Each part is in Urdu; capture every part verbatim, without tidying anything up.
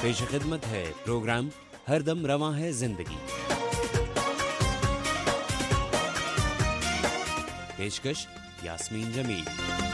پیش خدمت ہے پروگرام ہر دم رواں ہے زندگی. پیشکش یاسمین جمیل.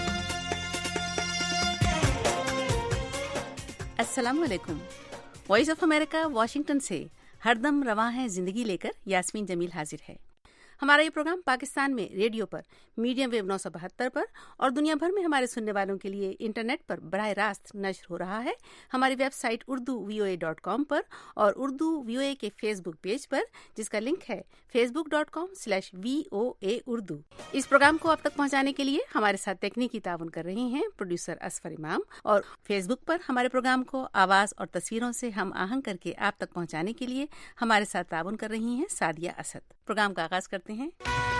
السلام علیکم. وائس آف امریکہ واشنگٹن سے ہر دم رواں ہے زندگی لے کر یاسمین جمیل حاضر ہے. ہمارا یہ پروگرام پاکستان میں ریڈیو پر میڈیم ویو نو سو بہتر پر اور دنیا بھر میں ہمارے سننے والوں کے لیے انٹرنیٹ پر براہ راست نشر ہو رہا ہے. ہماری website Urdu V O A dot com پر اور اردو وی او اے کے فیس بک پیج پر، جس کا لنک ہے Facebook dot com slash V O A Urdu. اس پروگرام کو آپ تک پہنچانے کے لیے ہمارے ساتھ تکنیکی تعاون کر رہے ہیں پروڈیوسر اسفر امام، اور فیس بک پر ہمارے پروگرام کو آواز اور تصویروں سے ہم آہنگ کر کے آپ تک پہنچانے کے لیے ہمارے ساتھ تعاون کر رہی ہیں سعدیہ اسد. پروگرام کا آغاز کرتے ہیں.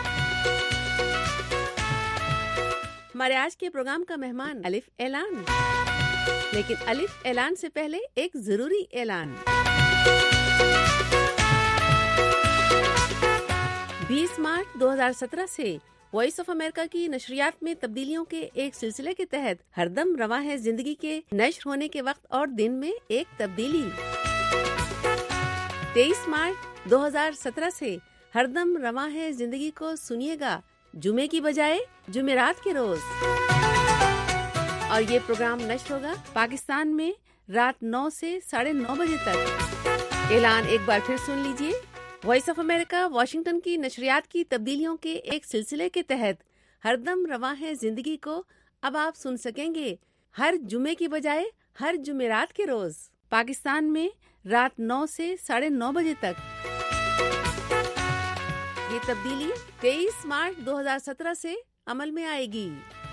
ہمارے آج کے پروگرام کا مہمان الف اعلان، لیکن الف اعلان سے پہلے ایک ضروری اعلان. بیس مارچ دو ہزار سترہ سے وائس آف امریکہ کی نشریات میں تبدیلیوں کے ایک سلسلے کے تحت ہر دم رواں ہے زندگی کے نشر ہونے کے وقت اور دن میں ایک تبدیلی. تیئیس مارچ دو ہزار سترہ سے ہر دم رواں ہے زندگی کو سنیے گا جمعے کی بجائے جمعرات کے روز، اور یہ پروگرام نشر ہوگا پاکستان میں رات نو سے ساڑھے نو بجے تک. اعلان ایک بار پھر سن لیجئے. وائس آف امریکہ واشنگٹن کی نشریات کی تبدیلیوں کے ایک سلسلے کے تحت ہر دم رواں ہے زندگی کو اب آپ سن سکیں گے ہر جمعے کی بجائے ہر جمعرات کے روز، پاکستان میں رات نو سے ساڑھے نو بجے تک. یہ تبدیلی تیئیس مارچ دو ہزار سترہ سے عمل میں آئے گی.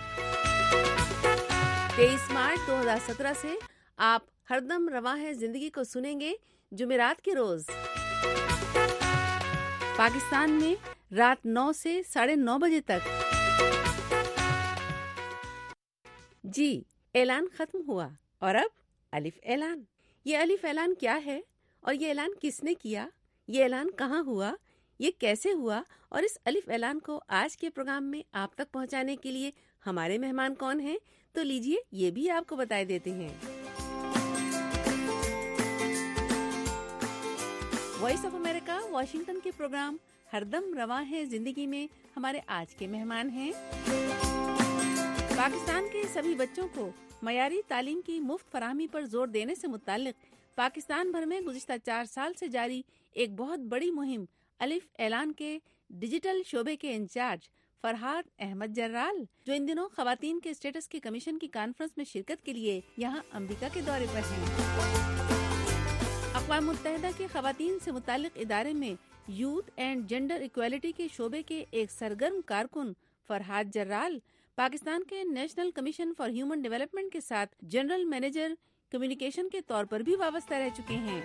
تیئیس مارچ دو ہزار سترہ سے آپ ہر دم رواں ہے زندگی کو سنیں گے جمعرات کے روز، پاکستان میں رات نو سے ساڑھے نو بجے تک. جی، اعلان ختم ہوا اور اب الف اعلان. یہ الف اعلان کیا ہے اور یہ اعلان کس نے کیا؟ یہ اعلان کہاں ہوا؟ یہ کیسے ہوا؟ اور اس الف اعلان کو آج کے پروگرام میں آپ تک پہنچانے کے لیے ہمارے مہمان کون ہیں؟ تو لیجئے یہ بھی آپ کو بتائے دیتے ہیں. وائس آف امریکہ واشنگٹن کے پروگرام ہر دم رواں ہے زندگی میں ہمارے آج کے مہمان ہیں پاکستان کے سبھی بچوں کو معیاری تعلیم کی مفت فراہمی پر زور دینے سے متعلق پاکستان بھر میں گزشتہ چار سال سے جاری ایک بہت بڑی مہم الف اعلان کے ڈیجیٹل شعبے کے انچارج فرحات احمد جرال، جو ان دنوں خواتین کے اسٹیٹس کے کمیشن کی کانفرنس میں شرکت کے لیے یہاں امریکہ کے دورے پر ہیں. اقوام متحدہ کے خواتین سے متعلق ادارے میں یوتھ اینڈ جینڈر ایکویلٹی کے شعبے کے ایک سرگرم کارکن فرحات جرال پاکستان کے National Commission for Human Development کے ساتھ جنرل مینیجر کمیونیکیشن کے طور پر بھی وابستہ رہ چکے ہیں،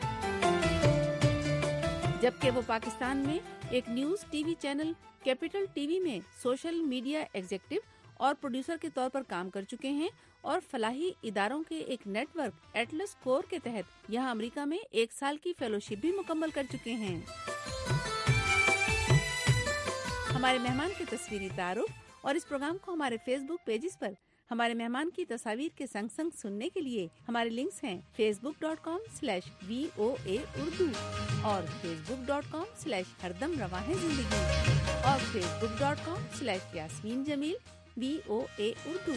جبکہ وہ پاکستان میں ایک news T V channel capital T V میں سوشل میڈیا ایگزیکٹو اور پروڈیوسر کے طور پر کام کر چکے ہیں، اور فلاحی اداروں کے ایک نیٹ ورک ایٹلس کور کے تحت یہاں امریکہ میں ایک سال کی فیلوشپ بھی مکمل کر چکے ہیں. ہمارے مہمان کے تصویری تعارف اور اس پروگرام کو ہمارے فیس بک پیجز پر ہمارے مہمان کی تصاویر کے سنگ سنگ سننے کے لیے ہمارے لنکس ہیں Facebook dot com slash V O A Urdu اور Facebook dot com slash ہر دم رواں ہے زندگی اور Facebook dot com slash Yasmin Jamil V O A Urdu.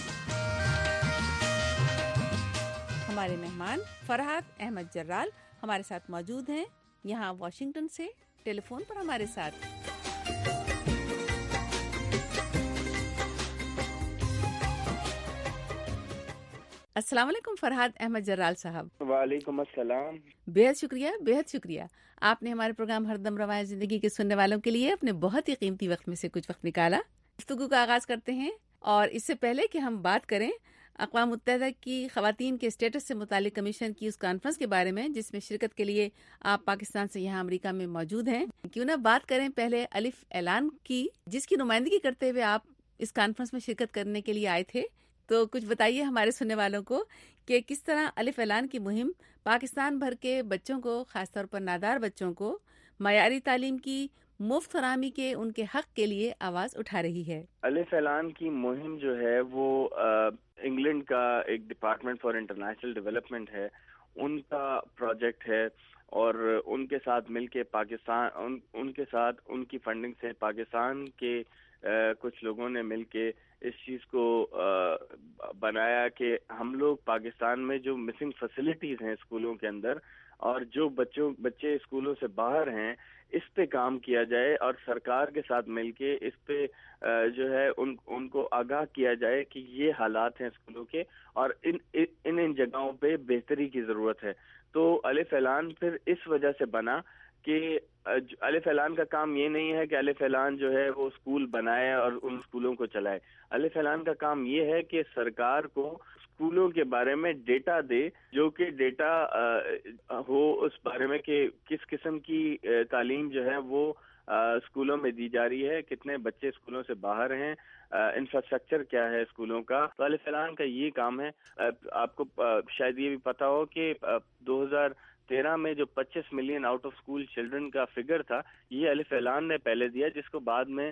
ہمارے مہمان فرحات احمد جرال ہمارے ساتھ موجود ہیں یہاں واشنگٹن سے ٹیلی فون پر ہمارے ساتھ. السلام علیکم فرحات احمد جرال صاحب. وعلیکم السلام. بہت شکریہ بہت شکریہ آپ نے ہمارے پروگرام ہر دم رواں ہے زندگی کے سننے والوں کے لیے اپنے بہت ہی قیمتی وقت میں سے کچھ وقت نکالا. گفتگو کا آغاز کرتے ہیں، اور اس سے پہلے کہ ہم بات کریں اقوام متحدہ کی خواتین کے اسٹیٹس سے متعلق کمیشن کی اس کانفرنس کے بارے میں جس میں شرکت کے لیے آپ پاکستان سے یہاں امریکہ میں موجود ہیں، کیوں نہ بات کریں پہلے الف اعلان کی، جس کی نمائندگی کرتے ہوئے آپ اس کانفرنس میں شرکت کرنے کے لیے آئے تھے. تو کچھ بتائیے ہمارے سننے والوں کو کہ کس طرح الف اعلان کی مہم پاکستان بھر کے بچوں کو، خاص طور پر نادار بچوں کو، معیاری تعلیم کی مفت فراہمی کے ان کے حق کے لیے آواز اٹھا رہی ہے. الف اعلان کی مہم جو ہے وہ انگلینڈ کا ایک ڈپارٹمنٹ فار انٹرنیشنل ڈیولپمنٹ ہے، ان کا پروجیکٹ ہے اور ان کے ساتھ مل کے پاکستان ان, ان کے ساتھ ان کی فنڈنگ سے پاکستان کے آ, کچھ لوگوں نے مل کے اس چیز کو آ, بنایا کہ ہم لوگ پاکستان میں جو مسنگ فیسلٹیز ہیں اسکولوں کے اندر اور جو بچوں بچے اسکولوں سے باہر ہیں اس پہ کام کیا جائے اور سرکار کے ساتھ مل کے اس پہ جو ہے ان ان کو آگاہ کیا جائے کہ یہ حالات ہیں اسکولوں کے اور ان ان ان جگہوں پہ بہتری کی ضرورت ہے. تو الف اعلان پھر اس وجہ سے بنا کہ الف اعلان کا کام یہ نہیں ہے کہ الف اعلان جو ہے وہ اسکول بنائے اور ان اسکولوں کو چلائے. الف اعلان کا کام یہ ہے کہ سرکار کو اسکولوں کے بارے میں ڈیٹا دے جو کہ ڈیٹا ہو اس بارے میں کہ کس قسم کی تعلیم جو ہے وہ اسکولوں میں دی جا رہی ہے, کتنے بچے اسکولوں سے باہر ہیں, انفراسٹرکچر کیا ہے اسکولوں کا. تو الف اعلان کا یہ کام ہے. آپ کو شاید یہ بھی پتا ہو کہ دو ہزار تیرہ میں جو پچیس million out of school children کا فگر تھا یہ الف اعلان نے پہلے دیا, جس کو بعد میں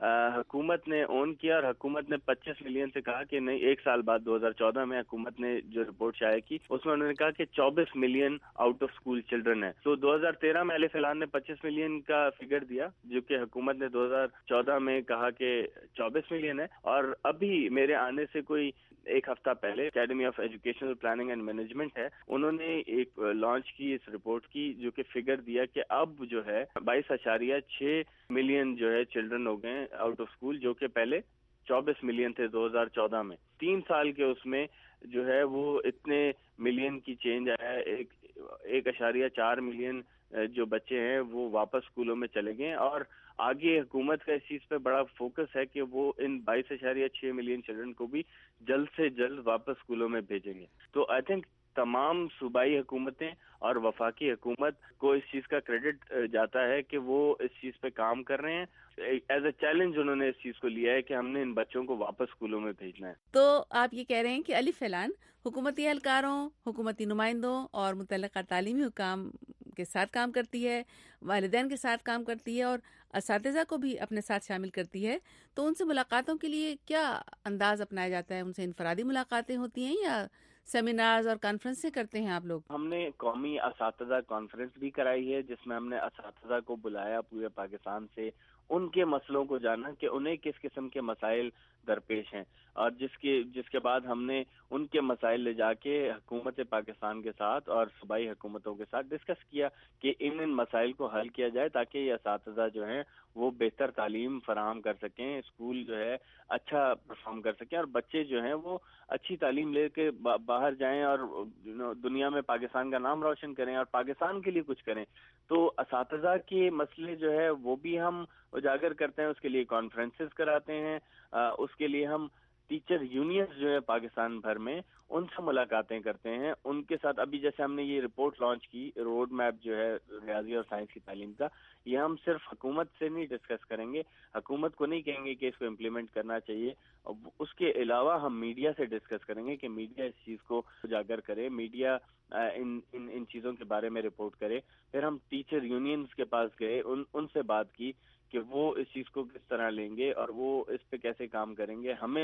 حکومت نے اون کیا اور حکومت نے پچیس ملین سے کہا کہ نہیں, ایک سال بعد دو ہزار چودہ میں حکومت نے جو رپورٹ شائع کی اس میں انہوں نے کہا کہ چوبیس million out of school children ہے. تو دو ہزار تیرہ میں الف اعلان نے پچیس ملین کا فگر دیا جو کہ حکومت نے دو ہزار چودہ میں کہا کہ چوبیس ملین ہے. اور ابھی میرے آنے سے کوئی ایک ہفتہ پہلے Academy of Educational Planning and Management ہے, انہوں نے ایک لانچ کی اس رپورٹ کی جو کہ فگر دیا کہ اب جو ہے بائیس اشاریہ چھ ملین جو ہے چلڈرن ہو گئے آؤٹ آف اسکول, جو کہ پہلے چوبیس ملین تھے دو ہزار چودہ میں. تین سال کے اس میں جو ہے وہ اتنے ملین کی چینج آیا ہے. ایک ایک اشاریہ چار ملین جو بچے ہیں وہ واپس اسکولوں میں چلے گئے اور آگے حکومت کا اس چیز پہ بڑا فوکس ہے کہ وہ ان بائیس اشاریہ چھ ملین چلڈرن کو بھی جلد سے جلد واپس اسکولوں میں بھیجیں گے. تو آئی تھنک تمام صوبائی حکومتیں اور وفاقی حکومت کو اس چیز کا کریڈٹ جاتا ہے کہ وہ اس چیز پہ کام کر رہے ہیں. ایز اے چیلنج انہوں نے اس چیز کو لیا ہے کہ ہم نے ان بچوں کو واپس اسکولوں میں بھیجنا ہے. تو آپ یہ کہہ رہے ہیں کہ الف اعلان حکومتی اہلکاروں, حکومتی نمائندوں اور متعلقہ تعلیمی حکام کے ساتھ کام کرتی ہے, والدین کے ساتھ کام کرتی ہے اور اساتذہ کو بھی اپنے ساتھ شامل کرتی ہے. تو ان سے ملاقاتوں کے لیے کیا انداز اپنایا جاتا ہے؟ ان سے انفرادی ملاقاتیں ہوتی ہیں یا سیمینارز اور کانفرنس سے کرتے ہیں آپ لوگ؟ ہم نے قومی اساتذہ کانفرنس بھی کرائی ہے جس میں ہم نے اساتذہ کو بلایا پورے پاکستان سے, ان کے مسئلوں کو جانا کہ انہیں کس قسم کے مسائل درپیش ہیں اور جس کے جس کے بعد ہم نے ان کے مسائل لے جا کے حکومت پاکستان کے ساتھ اور صوبائی حکومتوں کے ساتھ ڈسکس کیا کہ ان ان مسائل کو حل کیا جائے تاکہ یہ اساتذہ جو ہیں وہ بہتر تعلیم فراہم کر سکیں, اسکول جو ہے اچھا پرفارم کر سکیں اور بچے جو ہیں وہ اچھی تعلیم لے کے باہر جائیں اور دنیا میں پاکستان کا نام روشن کریں اور پاکستان کے لیے کچھ کریں. تو اساتذہ کے مسئلے جو ہے وہ بھی ہم اجاگر کرتے ہیں, اس کے لیے کانفرنسز کراتے ہیں, اس کے لیے ہم ٹیچر یونینز جو ہے پاکستان بھر میں ان سے ملاقاتیں کرتے ہیں, ان کے ساتھ. ابھی جیسے ہم نے یہ رپورٹ لانچ کی روڈ میپ جو ہے ریاضی اور سائنس کی تعلیم کا, یہ ہم صرف حکومت سے نہیں ڈسکس کریں گے, حکومت کو نہیں کہیں گے کہ اس کو امپلیمنٹ کرنا چاہیے, اس کے علاوہ ہم میڈیا سے ڈسکس کریں گے کہ میڈیا اس چیز کو اجاگر کرے, میڈیا ان ان ان چیزوں کے بارے میں رپورٹ کرے. پھر ہم ٹیچر یونینز کے پاس گئے, ان ان سے بات کی کہ وہ اس چیز کو کس طرح لیں گے اور وہ اس پہ کیسے کام کریں گے, ہمیں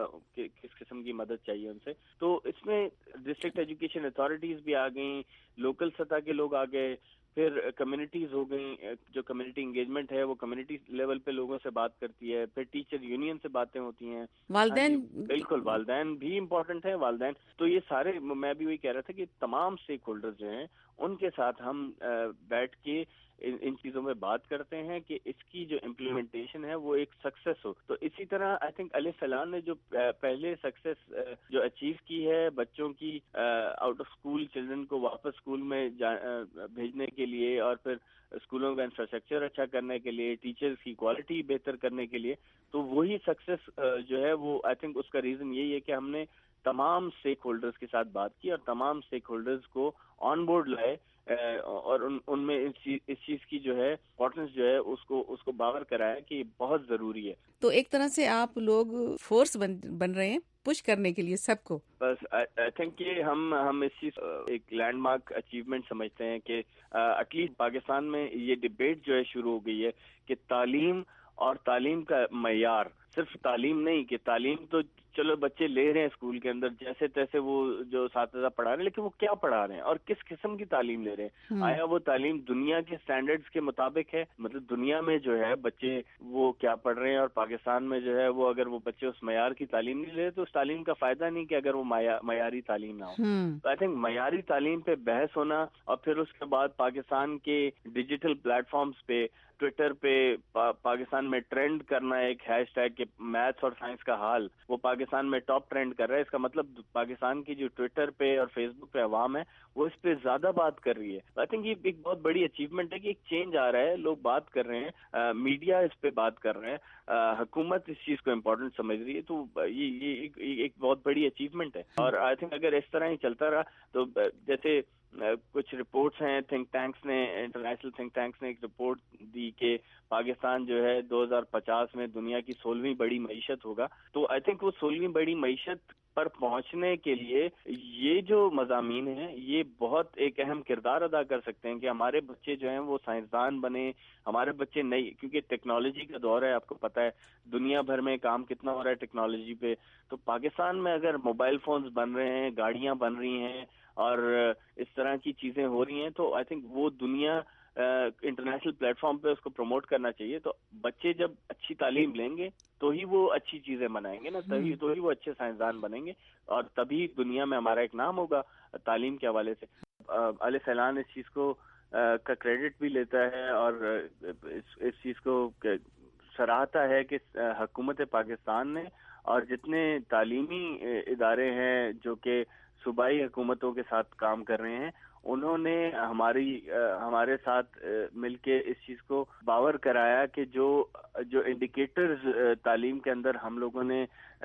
کس قسم کی مدد چاہیے ان سے. تو اس میں ڈسٹرکٹ ایجوکیشن اتھارٹیز بھی آ گئیں, لوکل سطح کے لوگ آ گئے, پھر کمیونٹیز ہو گئیں, جو کمیونٹی انگیجمنٹ ہے وہ کمیونٹی لیول پہ لوگوں سے بات کرتی ہے, پھر ٹیچر یونین سے باتیں ہوتی ہیں, والدین. بالکل والدین بھی امپورٹنٹ ہے, والدین. تو یہ سارے, میں بھی وہی کہہ رہا تھا کہ تمام اسٹیک ہولڈرز جو ہیں ان کے ساتھ ہم بیٹھ کے ان چیزوں میں بات کرتے ہیں کہ اس کی جو امپلیمنٹیشن ہے وہ ایک سکسیس ہو. تو اسی طرح آئی تھنک الف اعلان نے جو پہلے سکسیس جو اچیو کی ہے بچوں کی آؤٹ آف اسکول چلڈرن کو واپس اسکول میں بھیجنے کے لیے اور پھر اسکولوں کا انفراسٹرکچر اچھا کرنے کے لیے, ٹیچرز کی کوالٹی بہتر کرنے کے لیے, تو وہی سکسیس جو ہے وہ آئی تھنک اس کا ریزن یہی ہے کہ ہم نے تمام اسٹیک ہولڈرز کے ساتھ بات کی اور تمام اسٹیک ہولڈرز کو آن بورڈ لائے اور ان ان میں اس چیز کی جو ہے امپورٹنس جو ہے اس کو اس کو باور کرایا کہ بہت ضروری ہے. تو ایک طرح سے آپ لوگ فورس بن بن رہے ہیں پش کرنے کے لیے سب کو. بس آئی تھنک کہ ہم ہم اس چیز ایک لینڈ مارک اچیومنٹ سمجھتے ہیں کہ ایٹ لیسٹ پاکستان میں یہ ڈبیٹ جو ہے شروع ہو گئی ہے کہ تعلیم اور تعلیم کا معیار صرف تعلیم نہیں, کہ تعلیم تو چلو بچے لے رہے ہیں اسکول کے اندر جیسے تیسے وہ جو اساتذہ پڑھا رہے ہیں، لیکن وہ کیا پڑھا رہے ہیں اور کس قسم کی تعلیم لے رہے ہیں؟ آیا وہ تعلیم دنیا کے سٹینڈرڈز کے مطابق ہے؟ مطلب دنیا میں جو ہے بچے وہ کیا پڑھ رہے ہیں، اور پاکستان میں جو ہے وہ اگر وہ بچے اس معیار کی تعلیم نہیں لے رہے تو اس تعلیم کا فائدہ نہیں کہ اگر وہ معیاری تعلیم نہ ہو. تو آئی تھنک معیاری تعلیم پہ بحث ہونا، اور پھر اس کے بعد پاکستان کے ڈیجیٹل پلیٹ فارمز پہ، ٹویٹر پہ پا, پاکستان میں ٹرینڈ کرنا ایک ہیش ٹیگ کہ میتھس اور سائنس کا حال، وہ پاکستان میں ٹاپ ٹرینڈ کر رہا ہے. اس کا مطلب پاکستان کی جو ٹویٹر پہ اور فیس بک پہ عوام ہے وہ اس پہ زیادہ بات کر رہی ہے. آئی تھنک یہ ایک بہت بڑی اچیومنٹ ہے کہ ایک چینج آ رہا ہے، لوگ بات کر رہے ہیں، میڈیا اس پہ بات کر رہے ہیں، حکومت اس چیز کو امپورٹنٹ سمجھ رہی ہے. تو یہ یہ ایک بہت بڑی اچیومنٹ ہے. اور آئی تھنک اگر اس طرح ہی چلتا رہا تو جیسے کچھ رپورٹس ہیں تھنک ٹینکس نے، انٹرنیشنل تھنک ٹینکس نے ایک رپورٹ دی کہ پاکستان جو ہے دو ہزار پچاس میں دنیا کی سولہویں بڑی معیشت ہوگا. تو آئی تھنک وہ سولہویں بڑی معیشت پر پہنچنے کے لیے یہ جو مضامین ہیں یہ بہت ایک اہم کردار ادا کر سکتے ہیں کہ ہمارے بچے جو ہیں وہ سائنسدان بنے، ہمارے بچے نئی، کیونکہ ٹیکنالوجی کا دور ہے، آپ کو پتہ ہے دنیا بھر میں کام کتنا ہو رہا ہے ٹیکنالوجی پہ. تو پاکستان میں اگر موبائل فونز بن رہے ہیں، گاڑیاں بن رہی ہیں اور اس طرح کی چیزیں ہو رہی ہیں تو آئی تھنک وہ دنیا انٹرنیشنل پلیٹ فارم پہ اس کو پروموٹ کرنا چاہیے. تو بچے جب اچھی تعلیم لیں گے تو ہی وہ اچھی چیزیں بنائیں گے نا، تبھی تو ہی وہ اچھے سائنسدان بنیں گے، اور تبھی دنیا میں ہمارا ایک نام ہوگا تعلیم کے حوالے سے. علی فیلان اس چیز کو کا کریڈٹ بھی لیتا ہے اور اس چیز کو سراہتا ہے کہ حکومت پاکستان نے اور جتنے تعلیمی ادارے ہیں جو کہ صوبائی حکومتوں کے ساتھ کام کر رہے ہیں، انہوں نے ہماری ہمارے ساتھ مل کے اس چیز کو باور کرایا کہ جو جو انڈیکیٹرز تعلیم کے اندر ہم لوگوں نے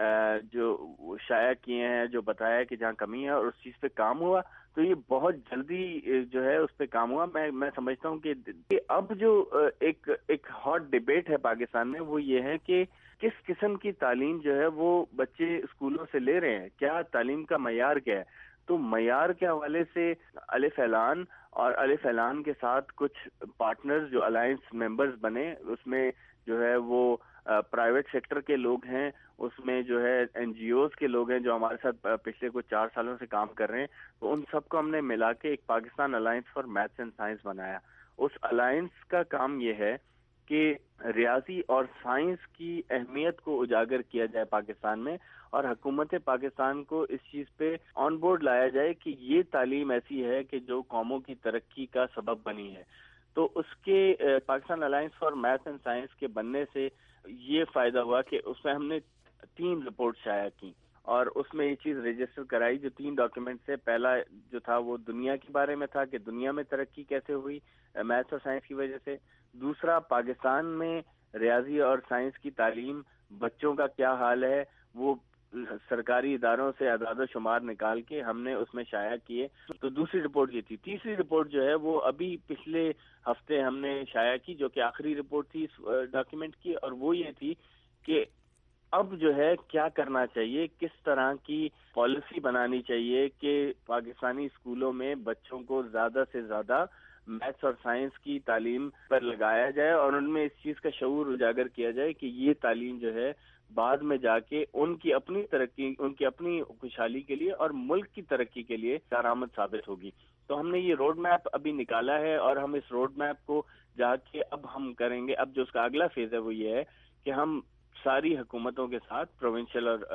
جو شائع کیے ہیں، جو بتایا کہ جہاں کمی ہے اور اس چیز پہ کام ہوا، تو یہ بہت جلدی جو ہے اس پہ کام ہوا. میں میں سمجھتا ہوں کہ اب جو ایک ایک ہاٹ ڈیبیٹ ہے پاکستان میں وہ یہ ہے کہ کس قسم کی تعلیم جو ہے وہ بچے اسکولوں سے لے رہے ہیں، کیا تعلیم کا معیار کیا ہے. تو معیار کے حوالے سے علی فیلان اور علی فیلان کے ساتھ کچھ پارٹنرز جو الائنس ممبرز بنے، اس میں جو ہے وہ پرائیویٹ سیکٹر کے لوگ ہیں، اس میں جو ہے این جی اوز کے لوگ ہیں جو ہمارے ساتھ پچھلے کچھ چار سالوں سے کام کر رہے ہیں. تو ان سب کو ہم نے ملا کے ایک Pakistan Alliance for Maths and Science بنایا. اس الائنس کا کام یہ ہے کہ ریاضی اور سائنس کی اہمیت کو اجاگر کیا جائے پاکستان میں، اور حکومت پاکستان کو اس چیز پہ آن بورڈ لایا جائے کہ یہ تعلیم ایسی ہے کہ جو قوموں کی ترقی کا سبب بنی ہے. تو اس کے Pakistan Alliance for Maths and Science کے بننے سے یہ فائدہ ہوا کہ اس میں ہم نے تین رپورٹ شائع کی اور اس میں یہ چیز رجسٹر کرائی. جو تین ڈاکیومنٹ سے پہلا جو تھا وہ دنیا کے بارے میں تھا کہ دنیا میں ترقی کیسے ہوئی میتھس اور سائنس کی وجہ سے. دوسرا پاکستان میں ریاضی اور سائنس کی تعلیم بچوں کا کیا حال ہے، وہ سرکاری اداروں سے اعداد و شمار نکال کے ہم نے اس میں شائع کیے. تو دوسری رپورٹ یہ تھی. تیسری رپورٹ جو ہے وہ ابھی پچھلے ہفتے ہم نے شائع کی، جو کہ آخری رپورٹ تھی اس ڈاکیومنٹ کی، اور وہ یہ تھی کہ اب جو ہے کیا کرنا چاہیے، کس طرح کی پالیسی بنانی چاہیے کہ پاکستانی اسکولوں میں بچوں کو زیادہ سے زیادہ میتھس اور سائنس کی تعلیم پر لگایا جائے اور ان میں اس چیز کا شعور اجاگر کیا جائے کہ یہ تعلیم جو ہے بعد میں جا کے ان کی اپنی ترقی، ان کی اپنی خوشحالی کے لیے اور ملک کی ترقی کے لیے کارآمد ثابت ہوگی. تو ہم نے یہ روڈ میپ ابھی نکالا ہے اور ہم اس روڈ میپ کو جا کے اب ہم کریں گے. اب جو اس کا اگلا فیز ہے وہ یہ ہے کہ ہم ساری حکومتوں کے ساتھ، پروونشل اور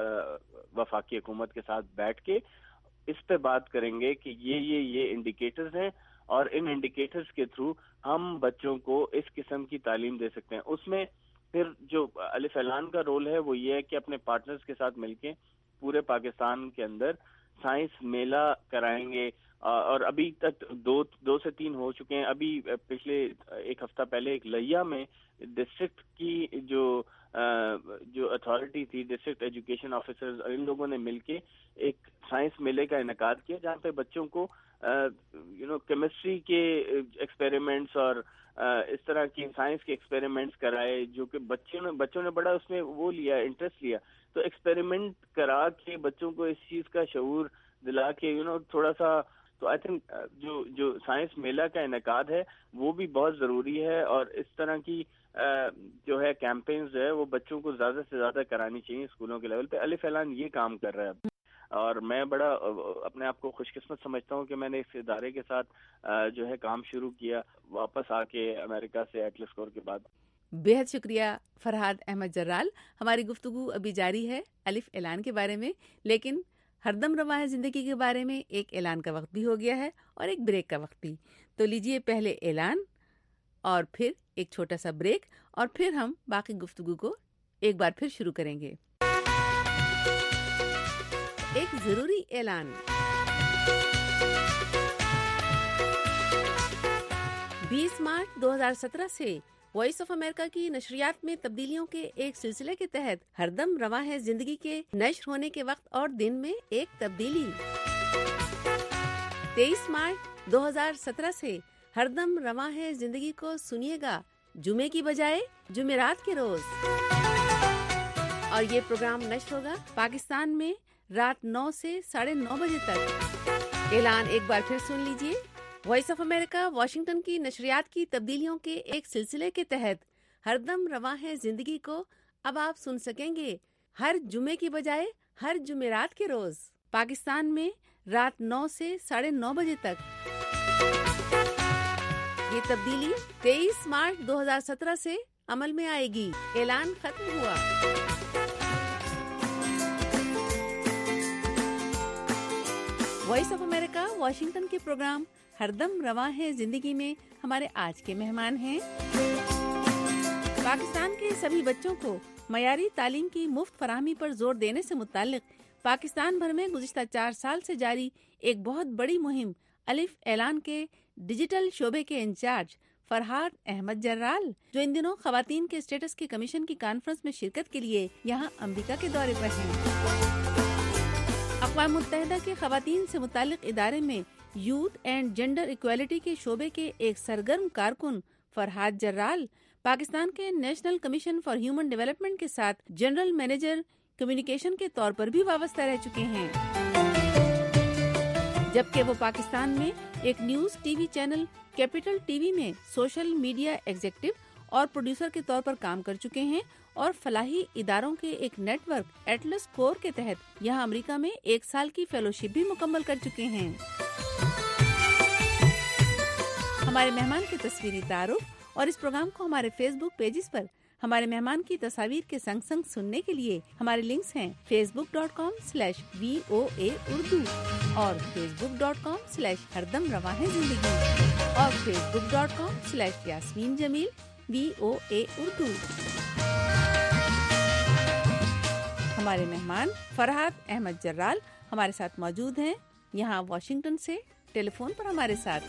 وفاقی حکومت کے ساتھ بیٹھ کے اس پہ بات کریں گے کہ یہ یہ یہ انڈیکیٹرز ہیں اور ان انڈیکیٹرز کے تھرو ہم بچوں کو اس قسم کی تعلیم دے سکتے ہیں. اس میں پھر جو علی فیلان کا رول ہے وہ یہ ہے کہ اپنے پارٹنرز کے ساتھ مل کے پورے پاکستان کے اندر سائنس میلہ کرائیں گے، اور ابھی تک دو دو سے تین ہو چکے ہیں. ابھی پچھلے ایک ہفتہ پہلے ایک لیا میں ڈسٹرکٹ کی جو جو اتھارٹی تھی، ڈسٹرکٹ ایجوکیشن آفیسرز، ان لوگوں نے مل کے ایک سائنس میلے کا انعقاد کیا جہاں پہ بچوں کو یو نو کیمسٹری کے ایکسپیریمنٹس اور اس طرح کی سائنس کے ایکسپیریمنٹس کرائے، جو کہ بچوں نے بچوں نے بڑا اس میں وہ لیا، انٹرسٹ لیا. تو ایکسپیریمنٹ کرا کے بچوں کو اس چیز کا شعور دلا کے یو نو تھوڑا سا، تو آئی تھنک جو جو سائنس میلہ کا انعقاد ہے وہ بھی بہت ضروری ہے. اور اس طرح کی جو ہے کیمپینز جو ہے وہ بچوں کو زیادہ سے زیادہ کرانی چاہیے اسکولوں کے لیول پہ. الف اعلان یہ کام کر رہا ہے اور میں بڑا اپنے آپ کو خوش قسمت سمجھتا ہوں کہ میں نے اس ادارے کے ساتھ جو ہے کام شروع کیا واپس آ کے امریکہ سے ایٹلس کور کے بعد. بے حد شکریہ فرحاد احمد جرال. ہماری گفتگو ابھی جاری ہے الف اعلان کے بارے میں، لیکن ہردم رواں ہے زندگی کے بارے میں ایک اعلان کا وقت بھی ہو گیا ہے اور ایک بریک کا وقت بھی. تو لیجئے پہلے اعلان اور پھر ایک چھوٹا سا بریک اور پھر ہم باقی گفتگو کو ایک بار پھر شروع کریں گے. ایک ضروری اعلان. بیس مارچ دو ہزار سترہ سے وائس آف امریکہ کی نشریات میں تبدیلیوں کے ایک سلسلے کے تحت ہردم رواں ہے زندگی کے نشر ہونے کے وقت اور دن میں ایک تبدیلی. تیئیس مارچ دو ہزار سترہ سے ہردم رواں ہے زندگی کو سنیے گا جمعے کی بجائے جمعرات کے روز، اور یہ پروگرام نشر ہوگا پاکستان میں رات نو سے ساڑھے نو بجے تک. اعلان ایک بار پھر سن لیجئے. وائس آف امریکہ واشنگٹن کی نشریات کی تبدیلیوں کے ایک سلسلے کے تحت ہردم رواں ہے زندگی کو اب آپ سن سکیں گے ہر جمعے کی بجائے ہر جمعرات کے روز پاکستان میں رات نو سے ساڑھے نو بجے تک. یہ تبدیلی تیئیس مارچ دو ہزار سترہ سے عمل میں آئے گی. اعلان ختم ہوا. وائس آف امریکہ واشنگٹن کے پروگرام ہردم رواں ہے زندگی میں ہمارے آج کے مہمان ہیں پاکستان کے سبھی بچوں کو معیاری تعلیم کی مفت فراہمی پر زور دینے سے متعلق پاکستان بھر میں گزشتہ چار سال سے جاری ایک بہت بڑی مہم الف اعلان کے ڈیجیٹل شعبے کے انچارج فرحاد احمد جرال، جو ان دنوں خواتین کے اسٹیٹس کے کمیشن کی کانفرنس میں شرکت کے لیے یہاں امریکہ کے دورے پر ہیں. اقوام متحدہ کے خواتین سے متعلق ادارے میں یوتھ اینڈ جینڈر ایکویلٹی کے شعبے کے ایک سرگرم کارکن فرحاد جرال پاکستان کے National Commission for Human Development کے ساتھ جنرل مینیجر کمیونیکیشن کے طور پر بھی وابستہ رہ چکے ہیں، جبکہ وہ پاکستان میں ایک news T V channel capital T V میں سوشل میڈیا ایگزیکٹو اور پروڈیوسر کے طور پر کام کر چکے ہیں، اور فلاحی اداروں کے ایک نیٹ ورک ایٹلس کور کے تحت یہاں امریکہ میں ایک سال کی فیلوشپ بھی مکمل کر چکے ہیں. ہمارے مہمان کے تصویری تعارف اور اس پروگرام کو ہمارے فیس بک پیجز پر ہمارے مہمان کی تصاویر کے سنگ سنگ سننے کے لیے ہمارے لنکس ہیں Facebook dot com slash V O A Urdu اور Facebook dot com slash ہردم رواں ہے زندگی اور Facebook dot com slash Yasmin Jamil V O A Urdu. ہمارے مہمان فرحاد احمد جرال ہمارے ساتھ موجود ہیں یہاں واشنگٹن سے ٹیلی فون پر ہمارے ساتھ.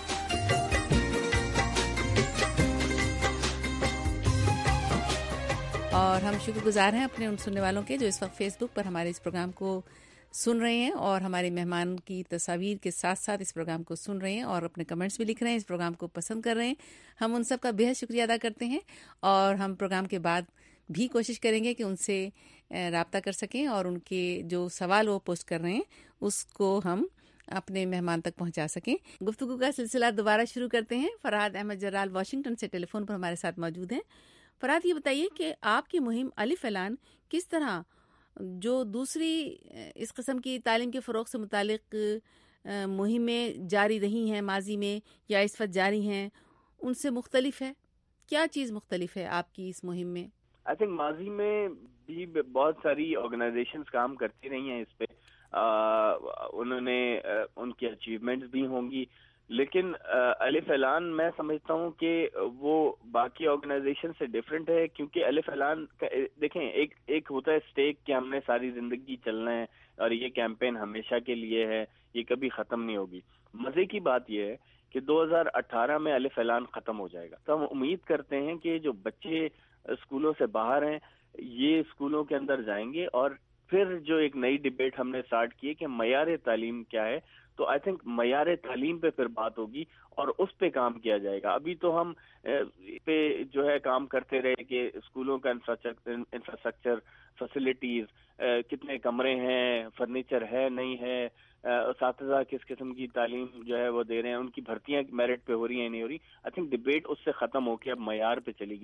اور ہم شکر گزار ہیں اپنے ان سننے والوں کے جو اس وقت فیس بک پر ہمارے اس پروگرام کو سن رہے ہیں اور ہمارے مہمان کی تصاویر کے ساتھ ساتھ اس پروگرام کو سن رہے ہیں اور اپنے کمنٹس بھی لکھ رہے ہیں، اس پروگرام کو پسند کر رہے ہیں. ہم ان سب کا بے حد شکریہ ادا کرتے ہیں اور ہم پروگرام کے بعد بھی کوشش کریں گے کہ ان سے رابطہ کر سکیں اور ان کے جو سوال وہ پوسٹ کر رہے ہیں اس کو ہم اپنے مہمان تک پہنچا سکیں. گفتگو کا سلسلہ دوبارہ شروع کرتے ہیں. فرحاد احمد جرال واشنگٹن سے ٹیلی فون پر ہمارے ساتھ موجود ہیں. فرحاد، یہ بتائیے کہ آپ کی مہم الف اعلان کس طرح جو دوسری اس قسم کی تعلیم کے فروغ سے متعلق مہمیں جاری رہی ہیں ماضی میں یا اس وقت جاری ہیں ان سے مختلف ہے؟ کیا چیز مختلف ہے آپ کی اس مہم میں؟ آئی تھنک ماضی میں بھی بہت ساری آرگنائزیشنز کام کرتی رہی ہیں اس پہ، انہوں نے ان کی اچیومنٹس بھی ہوں گی، لیکن الف اعلان میں سمجھتا ہوں کہ وہ باقی آرگنائزیشن سے ڈفرینٹ ہے، کیونکہ الف اعلان دیکھیں ایک ایک ہوتا ہے اسٹیک کہ ہم نے ساری زندگی چلنا ہے اور یہ کیمپین ہمیشہ کے لیے ہے، یہ کبھی ختم نہیں ہوگی. مزے کی بات یہ ہے کہ دو ہزار اٹھارہ میں الف اعلان ختم ہو جائے گا، تو ہم امید کرتے ہیں کہ جو بچے اسکولوں سے باہر ہیں یہ اسکولوں کے اندر جائیں گے اور پھر جو ایک نئی ڈبیٹ ہم نے اسٹارٹ کی کہ معیار تعلیم کیا ہے، تو آئی تھنک معیار تعلیم پہ پھر بات ہوگی اور اس پہ کام کیا جائے گا. ابھی تو ہم پہ جو ہے کام کرتے رہے کہ اسکولوں کا انفراسٹرکچر، فیسلٹیز، کتنے کمرے ہیں، فرنیچر ہے نہیں ہے، اساتذہ کس قسم کی تعلیم جو ہے وہ دے رہے ہیں، ان کی بھرتیاں میرٹ پہ ہو رہی ہیں نہیں ہو رہی. آئی تھنک ڈبیٹ اس سے ختم ہو کے اب معیار پہ چلی گئی ہے.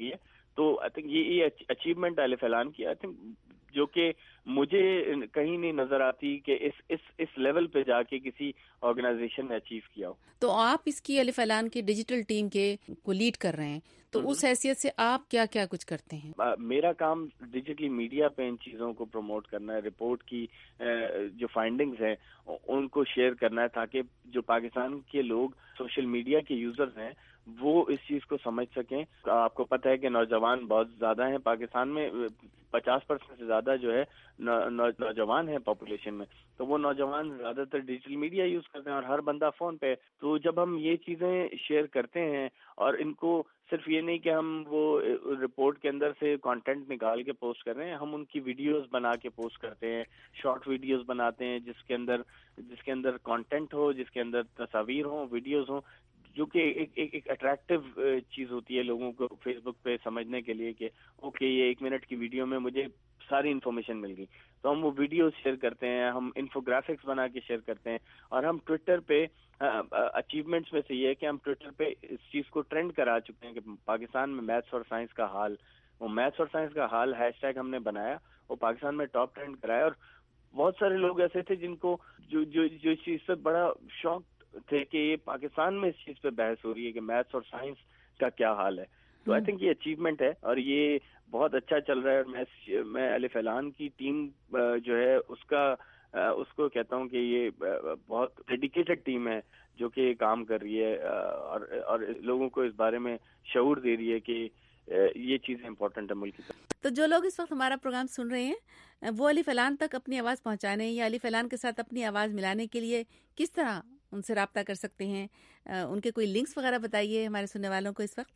تو آئی تھنک یہ یہ اچیومنٹ الف اعلان کی آئی تھنک جو کہ مجھے کہیں نہیں نظر آتی کہ اس اس اس لیول پہ جا کے کسی آرگنائزیشن نے اچیو کیا ہو. تو آپ اس کی الف اعلان کے ڈیجیٹل ٹیم کے کو لیڈ کر رہے ہیں, تو اس حیثیت سے آپ کیا کیا کچھ کرتے ہیں؟ میرا کام ڈیجیٹلی میڈیا پہ ان چیزوں کو پروموٹ کرنا ہے, رپورٹ کی جو فائنڈنگز ہیں ان کو شیئر کرنا ہے, تاکہ جو پاکستان کے لوگ سوشل میڈیا کے یوزرز ہیں وہ اس چیز کو سمجھ سکیں. آپ کو پتہ ہے کہ نوجوان بہت زیادہ ہیں پاکستان میں, پچاس پرسینٹ سے زیادہ جو ہے نوجوان ہیں پاپولیشن میں, تو وہ نوجوان زیادہ تر ڈیجیٹل میڈیا یوز کرتے ہیں اور ہر بندہ فون پہ. تو جب ہم یہ چیزیں شیئر کرتے ہیں, اور ان کو صرف یہ نہیں کہ ہم وہ رپورٹ کے اندر سے کانٹینٹ نکال کے پوسٹ کر رہے ہیں, ہم ان کی ویڈیوز بنا کے پوسٹ کرتے ہیں, شارٹ ویڈیوز بناتے ہیں جس کے اندر جس کے اندر کانٹینٹ ہو, جس کے اندر تصاویر ہوں, ویڈیوز ہوں, جو کہ ایک ایک ایک اٹریکٹیو چیز ہوتی ہے لوگوں کو فیس بک پہ سمجھنے کے لیے کہ اوکے یہ ایک منٹ کی ویڈیو میں مجھے ساری انفارمیشن مل گئی. تو ہم وہ ویڈیوز شیئر کرتے ہیں, ہم انفوگرافکس بنا کے شیئر کرتے ہیں, اور ہم ٹویٹر پہ اچیومنٹس میں سے یہ ہے کہ ہم ٹویٹر پہ اس چیز کو ٹرینڈ کرا چکے ہیں کہ پاکستان میں میتھس اور سائنس کا حال, وہ میتھس اور سائنس کا حال ہیش ٹیگ ہم نے بنایا, وہ پاکستان میں ٹاپ ٹرینڈ کرایا. اور بہت سارے لوگ ایسے تھے جن کو جو جو جو اس چیز سے بڑا شوق تھے کہ یہ پاکستان میں اس چیز پہ بحث ہو رہی ہے کہ میتھس اور سائنس کا کیا حال ہے. تو آئی تھنک یہ اچیومنٹ ہے اور یہ بہت اچھا چل رہا ہے. اور میں میں الف اعلان کی ٹیم جو ہے اس کا اس کو کہتا ہوں کہ یہ بہت ڈیڈیکیٹڈ ٹیم ہے جو کہ کام کر رہی ہے اور اور لوگوں کو اس بارے میں شعور دے رہی ہے کہ یہ چیزیں امپورٹنٹ ہے ملک کی طرف. تو جو لوگ اس وقت ہمارا پروگرام سن رہے ہیں وہ الف اعلان تک اپنی آواز پہنچانے یا الف اعلان کے ساتھ اپنی آواز ملانے کے لیے کس طرح ان سے رابطہ کر سکتے ہیں؟ ان کے کوئی لنکس وغیرہ بتائیے ہمارے سننے والوں کو اس وقت.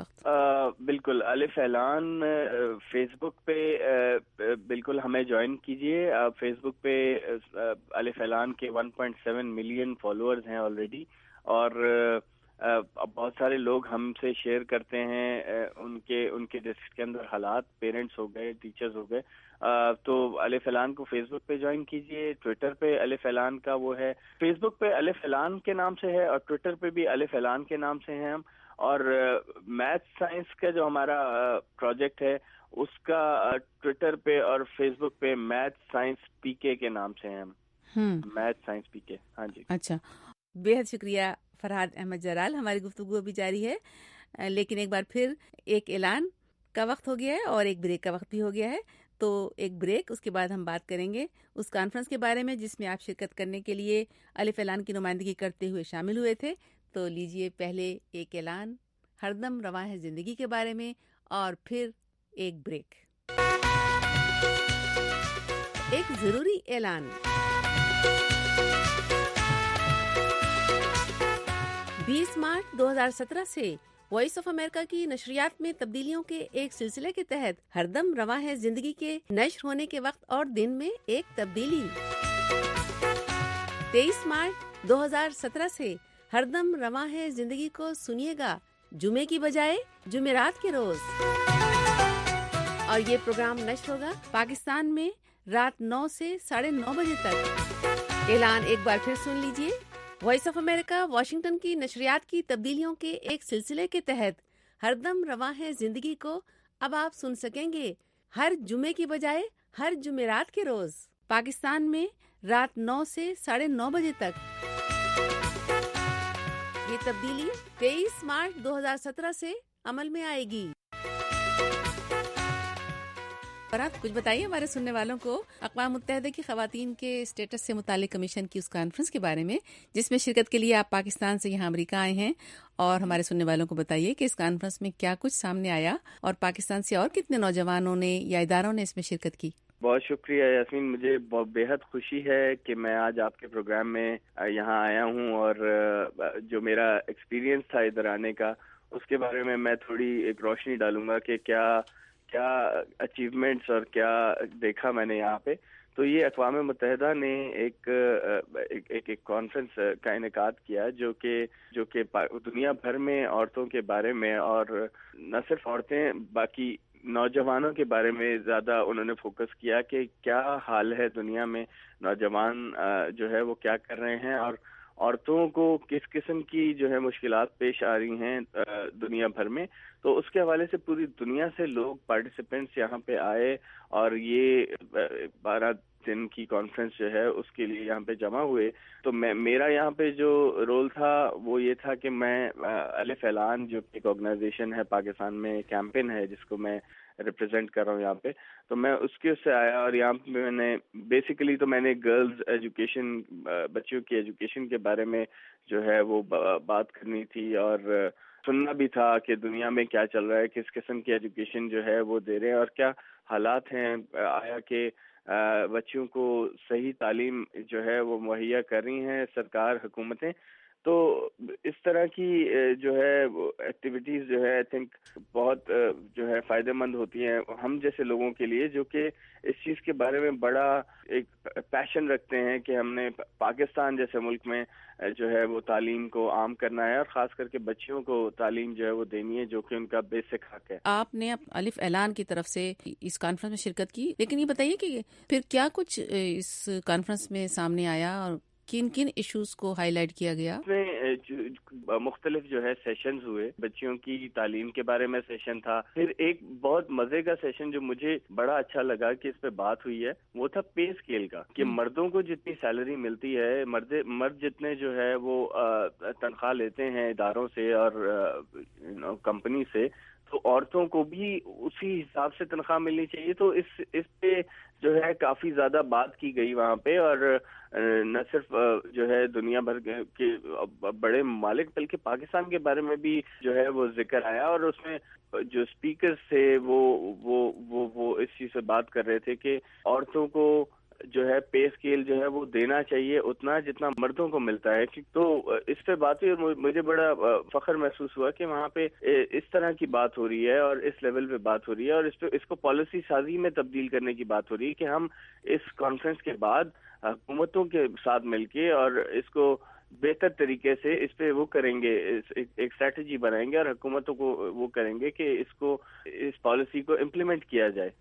بالکل, الف اعلان فیس بک پہ بالکل ہمیں جوائن کیجیے. فیس بک پہ الف اعلان کے one point seven million followers ہیں آلریڈی, اور بہت سارے لوگ ہم سے شیئر کرتے ہیں ان کے ان کے ڈسٹرکٹ کے اندر حالات, پیرنٹس ہو گئے, ٹیچرز ہو گئے. تو الف اعلان کو فیس بک پہ جوائن کیجیے. ٹویٹر پہ الف اعلان کا وہ ہے, فیس بک پہ الف اعلان کے نام سے ہے اور ٹویٹر پہ بھی الف اعلان کے نام سے ہیں ہم. اور میتھ سائنس کا جو ہمارا پروجیکٹ ہے اس کا ٹویٹر پہ اور فیس بک پہ میتھ سائنس پی کے کے نام سے ہیں ہم, میتھ سائنس پی کے. ہاں جی, اچھا, بے حد شکریہ فرحاد احمد جلال. ہماری گفتگو ابھی جاری ہے, لیکن ایک بار پھر ایک اعلان کا وقت ہو گیا ہے اور ایک بریک کا وقت بھی ہو گیا ہے. تو ایک بریک, اس کے بعد ہم بات کریں گے اس کانفرنس کے بارے میں جس میں آپ شرکت کرنے کے لیے الف اعلان کی نمائندگی کرتے ہوئے شامل ہوئے تھے. تو لیجئے پہلے ایک اعلان ہر دم رواں ہے زندگی کے بارے میں, اور پھر ایک بریک. ایک ضروری اعلان. بیس مارچ دو ہزار سترہ سے وائس آف امریکہ کی نشریات میں تبدیلیوں کے ایک سلسلے کے تحت ہر دم رواں ہے زندگی کے نشر ہونے کے وقت اور دن میں ایک تبدیلی. تیئیس مارچ دو ہزار سترہ سے ہر دم رواں ہے زندگی کو سنیے گا جمعے کی بجائے جمعرات کے روز, اور یہ پروگرام نشر ہوگا پاکستان میں رات نو سے ساڑھے نو بجے تک. اعلان ایک بار پھر سن لیجئے. وائس آف امریکہ واشنگٹن کی نشریات کی تبدیلیوں کے ایک سلسلے کے تحت ہر دم رواں ہے زندگی کو اب آپ سن سکیں گے ہر جمعے کی بجائے ہر جمعرات کے روز, پاکستان میں رات نو سے ساڑھے نو بجے تک. یہ تبدیلی تیئیس مارچ دو ہزار سترہ سے عمل میں آئے گی. اور آپ کچھ بتائیے ہمارے سننے والوں کو اقوام متحدہ کی خواتین کے اسٹیٹس سے متعلق کمیشن کی اس کانفرنس کے بارے میں جس میں شرکت کے لیے آپ پاکستان سے یہاں امریکہ آئے ہیں, اور ہمارے سننے والوں کو بتائیے کہ اس کانفرنس میں کیا کچھ سامنے آیا اور پاکستان سے اور کتنے نوجوانوں نے یا اداروں نے اس میں شرکت کی. بہت شکریہ یاسمین, مجھے بہت بے حد خوشی ہے کہ میں آج آپ کے پروگرام میں یہاں آیا ہوں, اور جو میرا ایکسپیرینس تھا ادھر آنے کا اس کے بارے میں میں تھوڑی ایک روشنی ڈالوں گا کہ کیا کیا اچیومنٹس اور کیا دیکھا میں نے یہاں پہ. تو یہ اقوام متحدہ نے ایک ایک ایک کانفرنس کا انعقاد کیا جو کہ جو کہ دنیا بھر میں عورتوں کے بارے میں, اور نہ صرف عورتیں باقی نوجوانوں کے بارے میں زیادہ انہوں نے فوکس کیا کہ کیا حال ہے دنیا میں, نوجوان جو ہے وہ کیا کر رہے ہیں, اور عورتوں کو کس قسم کی جو ہے مشکلات پیش آ رہی ہیں دنیا بھر میں، تو اس کے حوالے سے پوری دنیا سے لوگ پارٹیسپینٹس یہاں پہ آئے اور یہ بارہ دن کی کانفرنس جو ہے اس کے لیے یہاں پہ جمع ہوئے. تو میں میرا یہاں پہ جو رول تھا وہ یہ تھا کہ میں الف اعلان جو ایک آرگنائزیشن ہے پاکستان میں، کیمپین ہے جس کو میں ریپرزینٹ کر رہا ہوں یہاں پہ، تو میں اس کے سے آیا اور یہاں پہ میں نے بیسیکلی تو میں نے گرلز ایجوکیشن، بچیوں کی ایجوکیشن کے بارے میں جو ہے وہ بات کرنی تھی اور سننا بھی تھا کہ دنیا میں کیا چل رہا ہے، کس قسم کی ایجوکیشن جو ہے وہ دے رہے ہیں اور کیا حالات ہیں. آیا کہ بچیوں کو صحیح تعلیم جو ہے وہ مہیا کر رہی ہیں سرکار، حکومتیں. تو اس طرح کی جو ہے ایکٹیویٹیز جو ہے آئی تھنک بہت جو ہے فائدہ مند ہوتی ہیں ہم جیسے لوگوں کے لیے جو کہ اس چیز کے بارے میں بڑا ایک پیشن رکھتے ہیں کہ ہم نے پاکستان جیسے ملک میں جو ہے وہ تعلیم کو عام کرنا ہے اور خاص کر کے بچیوں کو تعلیم جو ہے وہ دینی ہے جو کہ ان کا بیسک حق ہے. آپ نے الف اعلان کی طرف سے اس کانفرنس میں شرکت کی، لیکن یہ بتائیے کہ پھر کیا کچھ اس کانفرنس میں سامنے آیا اور کن کن ایشوز کو ہائی لائٹ کیا گیا؟ اس میں مختلف جو ہے سیشنز ہوئے، بچیوں کی تعلیم کے بارے میں سیشن تھا. پھر ایک بہت مزے کا سیشن جو مجھے بڑا اچھا لگا کہ اس پہ بات ہوئی ہے وہ تھا پے اسکیل کا، کہ مردوں کو جتنی سیلری ملتی ہے، مرد مرد جتنے جو ہے وہ تنخواہ لیتے ہیں اداروں سے اور کمپنی سے، تو عورتوں کو بھی اسی حساب سے تنخواہ ملنی چاہیے. تو اس اس پہ جو ہے کافی زیادہ بات کی گئی وہاں پہ، اور نہ صرف جو ہے دنیا بھر کے بڑے ممالک بلکہ پاکستان کے بارے میں بھی جو ہے وہ ذکر آیا. اور اس میں جو اسپیکرز تھے وہ وہ وہ وہ اس چیز سے بات کر رہے تھے کہ عورتوں کو جو ہے پے اسکیل جو ہے وہ دینا چاہیے اتنا جتنا مردوں کو ملتا ہے. تو اس پہ بات ہوئی اور مجھے بڑا فخر محسوس ہوا کہ وہاں پہ اس طرح کی بات ہو رہی ہے اور اس لیول پہ بات ہو رہی ہے اور اس پہ اس کو پالیسی سازی میں تبدیل کرنے کی بات ہو رہی ہے کہ ہم اس کانفرنس کے بعد حکومتوں کے ساتھ مل کے اور اس کو بہتر طریقے سے اس پہ وہ کریں گے، ایک اسٹریٹجی بنائیں گے اور حکومتوں کو وہ کریں گے کہ اس کو اس پالیسی کو امپلیمنٹ کیا جائے.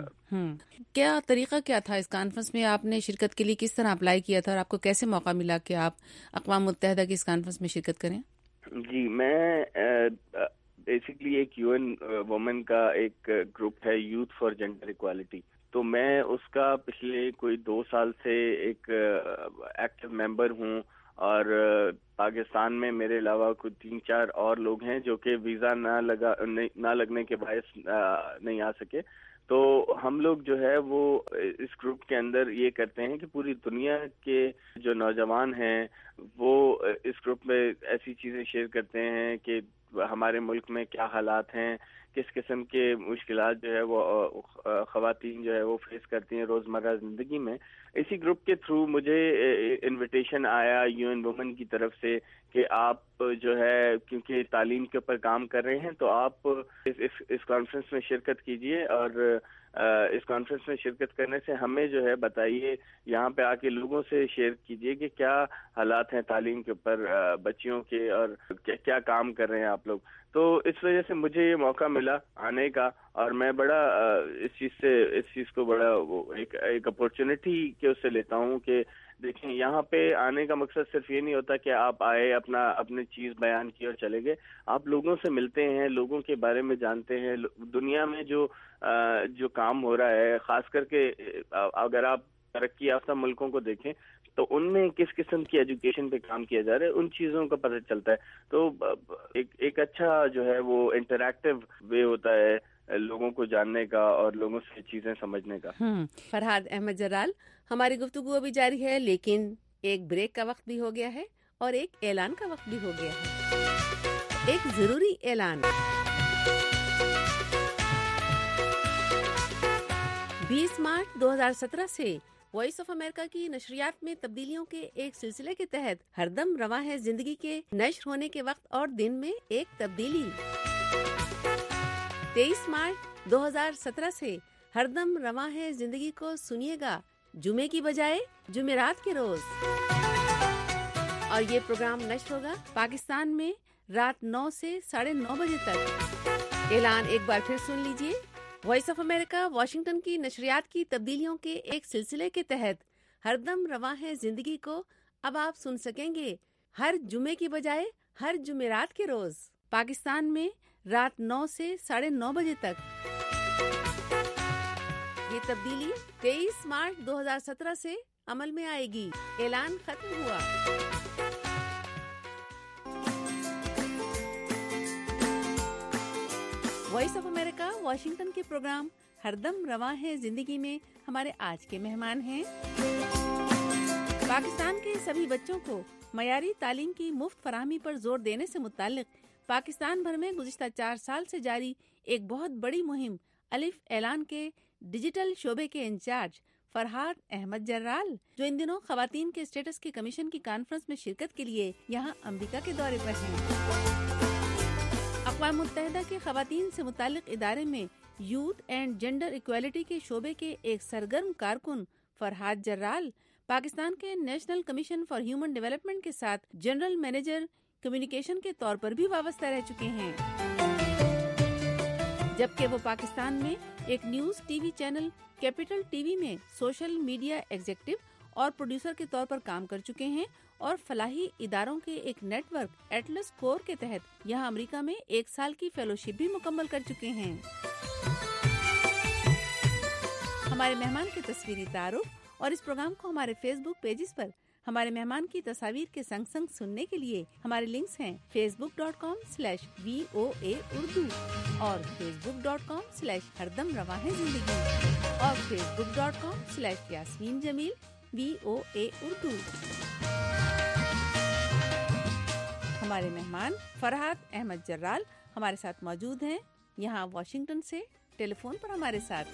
کیا طریقہ کیا تھا اس کانفرنس میں؟ آپ نے شرکت کے لیے کس طرح اپلائی کیا تھا اور آپ کو کیسے موقع ملا کہ آپ اقوام متحدہ کی اس کانفرنس میں شرکت کریں؟ جی، میں بیسکلی ایک یو این وومن کا ایک گروپ ہے، یوتھ فار جینڈر ایکوالٹی، تو میں اس کا پچھلے کوئی دو سال سے ایک ایکٹیو ممبر ہوں اور پاکستان میں میرے علاوہ کوئی تین چار اور لوگ ہیں جو کہ ویزا نہ لگا نہ لگنے کے باعث نہیں آ سکے. تو ہم لوگ جو ہے وہ اس گروپ کے اندر یہ کرتے ہیں کہ پوری دنیا کے جو نوجوان ہیں وہ اس گروپ میں ایسی چیزیں شیئر کرتے ہیں کہ ہمارے ملک میں کیا حالات ہیں، کس قسم کے مشکلات جو ہے وہ خواتین جو ہے وہ فیس کرتی ہیں روزمرہ زندگی میں. اسی گروپ کے تھرو مجھے انویٹیشن آیا یو این وومن کی طرف سے کہ آپ جو ہے کیونکہ تعلیم کے اوپر کام کر رہے ہیں تو آپ اس اس کانفرنس میں شرکت کیجئے اور اس کانفرنس میں شرکت کرنے سے ہمیں جو ہے بتائیے، یہاں پہ آ کے لوگوں سے شیئر کیجئے کہ کیا حالات ہیں تعلیم کے اوپر بچیوں کے اور کیا کام کر رہے ہیں آپ لوگ. تو اس وجہ سے مجھے یہ موقع ملا آنے کا اور میں بڑا اس چیز سے اس چیز کو بڑا ایک ایک اپورچونٹی کے اس سے لیتا ہوں کہ دیکھیں یہاں پہ آنے کا مقصد صرف یہ نہیں ہوتا کہ آپ آئے اپنا اپنی چیز بیان کی اور چلے گئے، آپ لوگوں سے ملتے ہیں، لوگوں کے بارے میں جانتے ہیں، دنیا میں جو جو کام ہو رہا ہے، خاص کر کے اگر آپ ترقی یافتہ ملکوں کو دیکھیں تو ان میں کس قسم کی ایجوکیشن پہ کام کیا جا رہا ہے، ان چیزوں کا پتہ چلتا ہے. تو ایک ایک اچھا جو ہے وہ انٹریکٹیو وے ہوتا ہے لوگوں کو جاننے کا اور لوگوں سے چیزیں سمجھنے کا. فرحاد احمد جرال، ہماری گفتگو ابھی جاری ہے لیکن ایک بریک کا وقت بھی ہو گیا ہے اور ایک اعلان کا وقت بھی ہو گیا ہے. ایک ضروری اعلان. بیس مارچ دو ہزار سترہ سے وائس آف امریکہ کی نشریات میں تبدیلیوں کے ایک سلسلے کے تحت ہر دم رواں ہے زندگی کے نشر ہونے کے وقت اور دن میں ایک تبدیلی. تیئیس مارچ دو ہزار سترہ سے ہر دم رواں ہے زندگی کو سنیے گا جمعے کی بجائے جمعرات کے روز، اور یہ پروگرام نشر ہوگا پاکستان میں رات نو سے ساڑھے نو بجے تک. اعلان ایک بار پھر سن لیجیے. وائس آف امریکہ واشنگٹن کی نشریات کی تبدیلیوں کے ایک سلسلے کے تحت ہر دم رواں ہے زندگی کو اب آپ سن سکیں گے ہر جمعے کی بجائے ہر جمعرات کے روز پاکستان میں رات نو سے ساڑھے نو بجے تک۔ یہ تبدیلی تیئیس مارچ دو ہزار سترہ سے عمل میں آئے گی۔ اعلان ختم ہوا۔ وائس آف امریکہ واشنگٹن کے پروگرام ہر دم رواں ہے زندگی میں ہمارے آج کے مہمان ہیں پاکستان کے سبھی بچوں کو معیاری تعلیم کی مفت فراہمی پر زور دینے سے متعلق پاکستان بھر میں گزشتہ چار سال سے جاری ایک بہت بڑی مہم الف اعلان کے ڈیجیٹل شعبے کے انچارج فرحات احمد جرال، جو ان دنوں خواتین کے اسٹیٹس کی کمیشن کی کانفرنس میں شرکت کے لیے یہاں امریکہ کے دورے پر ہیں۔ اقوام متحدہ کے خواتین سے متعلق ادارے میں یوتھ اینڈ جینڈر ایکویلٹی کے شعبے کے ایک سرگرم کارکن فرحات جرال پاکستان کے National Commission for Human Development کے ساتھ جنرل مینیجر کمیونیکیشن کے طور پر بھی وابستہ رہ چکے ہیں، جبکہ وہ پاکستان میں ایک news T V channel capital T V میں سوشل میڈیا ایگزیکٹو اور پروڈیوسر کے طور پر کام کر چکے ہیں، اور فلاحی اداروں کے ایک نیٹ ورک ایٹلس کور کے تحت یہاں امریکہ میں ایک سال کی فیلوشپ بھی مکمل کر چکے ہیں۔ ہمارے مہمان کے تصویری تعارف اور اس پروگرام کو ہمارے فیس بک پیجز پر ہمارے مہمان کی تصاویر کے سنگ سنگ سننے کے لیے ہمارے لنکس ہیں Facebook dot com slash V O A Urdu اور Facebook dot com slash ہردم رواں ہے زندگی اور Facebook dot com slash Yasmin Jamil V O A Urdu. ہمارے مہمان فرحات احمد جرال ہمارے ساتھ موجود ہیں یہاں واشنگٹن سے ٹیلی فون پر ہمارے ساتھ۔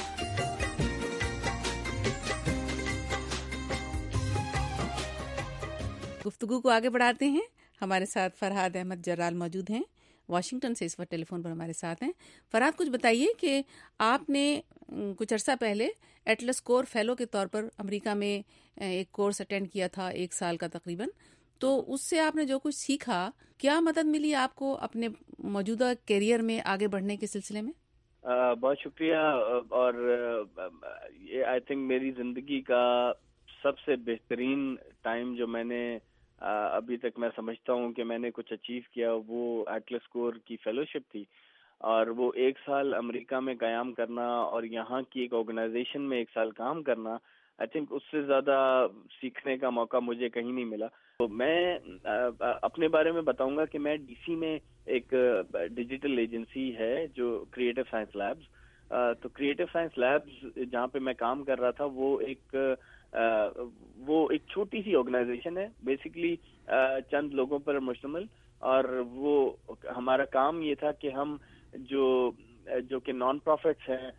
گفتگو کو آگے بڑھاتے ہیں۔ ہمارے ساتھ فرحات احمد جرال موجود ہیں، واشنگٹن سے اس وقت ٹیلی فون پر ہمارے ساتھ ہیں۔ فرحات، کچھ بتائیے کہ آپ نے کچھ عرصہ پہلے ایٹلس کور فیلو کے طور پر امریکہ میں ایک کورس اٹینڈ کیا تھا، ایک سال کا تقریباً، تو اس سے آپ نے جو کچھ سیکھا، کیا مدد ملی آپ کو اپنے موجودہ کیریئر میں آگے بڑھنے کے سلسلے میں؟ بہت شکریہ، اور یہ آئی تھنک میری زندگی کا سب سے بہترین ٹائم جو میں نے ابھی تک میں سمجھتا ہوں کہ میں نے کچھ اچیو کیا، وہ ایٹلس کور کی فیلوشپ تھی، اور وہ ایک سال امریکہ میں قیام کرنا اور یہاں کی ایک آرگنائزیشن میں ایک سال کام کرنا، آئی تھنک اس سے زیادہ سیکھنے کا موقع مجھے کہیں نہیں ملا۔ تو میں اپنے بارے میں بتاؤں گا کہ میں ڈی سی میں ایک ڈیجیٹل ایجنسی ہے جو کریٹو سائنس لیبز، تو کریٹو سائنس لیبز جہاں پہ میں کام کر رہا تھا وہ ایک وہ ایک چھوٹی سی آرگنائزیشن ہے، بیسیکلی چند لوگوں پر مشتمل، اور وہ ہمارا کام یہ تھا کہ ہم جو جو کہ نان پروفٹس ہیں،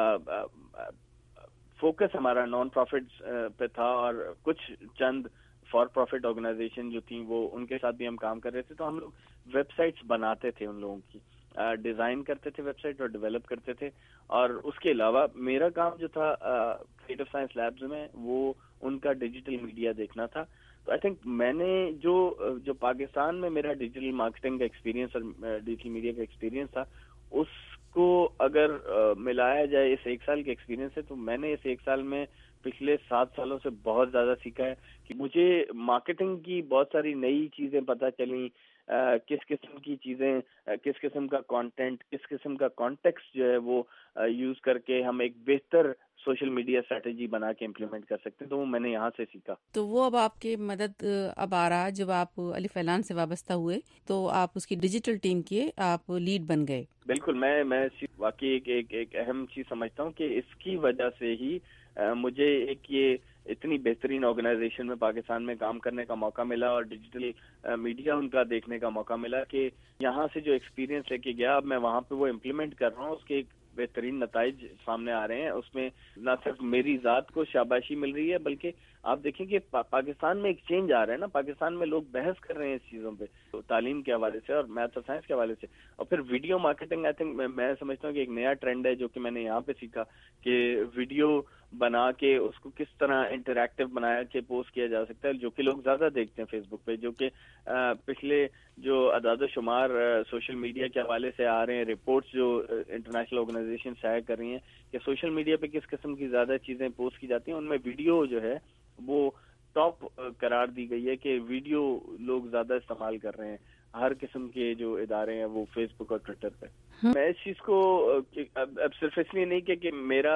فوکس ہمارا نان پروفٹس پہ تھا، اور کچھ چند فار پروفٹ آرگنائزیشن جو تھیں وہ ان کے ساتھ بھی ہم کام کر رہے تھے، تو ہم لوگ ویب سائٹس بناتے تھے، ان لوگوں کی ڈیزائن کرتے تھے ویب سائٹ اور ڈیولپ کرتے تھے، اور اس کے علاوہ میرا کام جو تھا کریٹو سائنس لیبز میں وہ ان کا ڈیجیٹل میڈیا دیکھنا تھا۔ تو آئی تھنک میں نے جو جو پاکستان میں میرا ڈیجیٹل مارکیٹنگ کا ایکسپیرینس اور ڈیجیٹل میڈیا کا ایکسپیرینس تھا، اس کو اگر ملایا جائے اس ایک سال کے ایکسپیرینس سے، تو میں نے اس ایک سال میں پچھلے سات سالوں سے بہت زیادہ سیکھا ہے کہ مجھے مارکیٹنگ کی بہت ساری نئی چیزیں پتہ چلیں، کس قسم کی چیزیں، کس قسم کا کانٹینٹ، کس قسم کا کانٹیکسٹ جو ہے وہ یوز کر کے ہم ایک بہتر سوشل میڈیا اسٹریٹجی بنا کے امپلیمنٹ کر سکتے ہیں، تو وہ میں نے یہاں سے سیکھا۔ تو وہ اب آپ کے مدد اب آ رہا، جب آپ الف اعلان سے وابستہ ہوئے تو آپ اس کی ڈیجیٹل ٹیم کے آپ لیڈ بن گئے۔ بالکل، میں میں واقعی ایک ایک ایک اہم چیز سمجھتا ہوں کہ اس کی وجہ سے ہی مجھے ایک یہ اتنی بہترین آرگنائزیشن میں پاکستان میں کام کرنے کا موقع ملا اور ڈیجیٹل میڈیا ان کا دیکھنے کا موقع ملا کہ یہاں سے جو ایکسپیرینس لے کے گیا اب میں وہاں پہ وہ امپلیمنٹ کر رہا ہوں، اس کے ایک بہترین نتائج سامنے آ رہے ہیں۔ اس میں نہ صرف میری ذات کو شاباشی مل رہی ہے، بلکہ آپ دیکھیں کہ پاکستان میں ایک چینج آ رہا ہے نا، پاکستان میں لوگ بحث کر رہے ہیں اس چیزوں پہ، تو تعلیم کے حوالے سے اور میتھ اور سائنس کے حوالے سے، اور پھر ویڈیو مارکیٹنگ آئی تھنک میں سمجھتا ہوں کہ ایک نیا ٹرینڈ ہے جو کہ میں نے یہاں پہ سیکھا کہ ویڈیو بنا کے اس کو کس طرح انٹریکٹیو بنایا کہ پوسٹ کیا جا سکتا ہے، جو کہ لوگ زیادہ دیکھتے ہیں فیس بک پہ، جو کہ پچھلے جو اعداد و شمار سوشل میڈیا کے حوالے سے آ رہے ہیں، رپورٹس جو انٹرنیشنل آرگنائزیشن شائع کر رہی ہیں کہ سوشل میڈیا پہ کس قسم کی زیادہ چیزیں پوسٹ کی جاتی ہیں، ان میں ویڈیو جو ہے وہ ٹاپ قرار دی گئی ہے کہ ویڈیو لوگ زیادہ استعمال کر رہے ہیں. ہر قسم کے جو ادارے ہیں وہ فیس بک اور ٹویٹر پہ. میں اس چیز کو اب صرف اس لیے نہیں کہ کہ میرا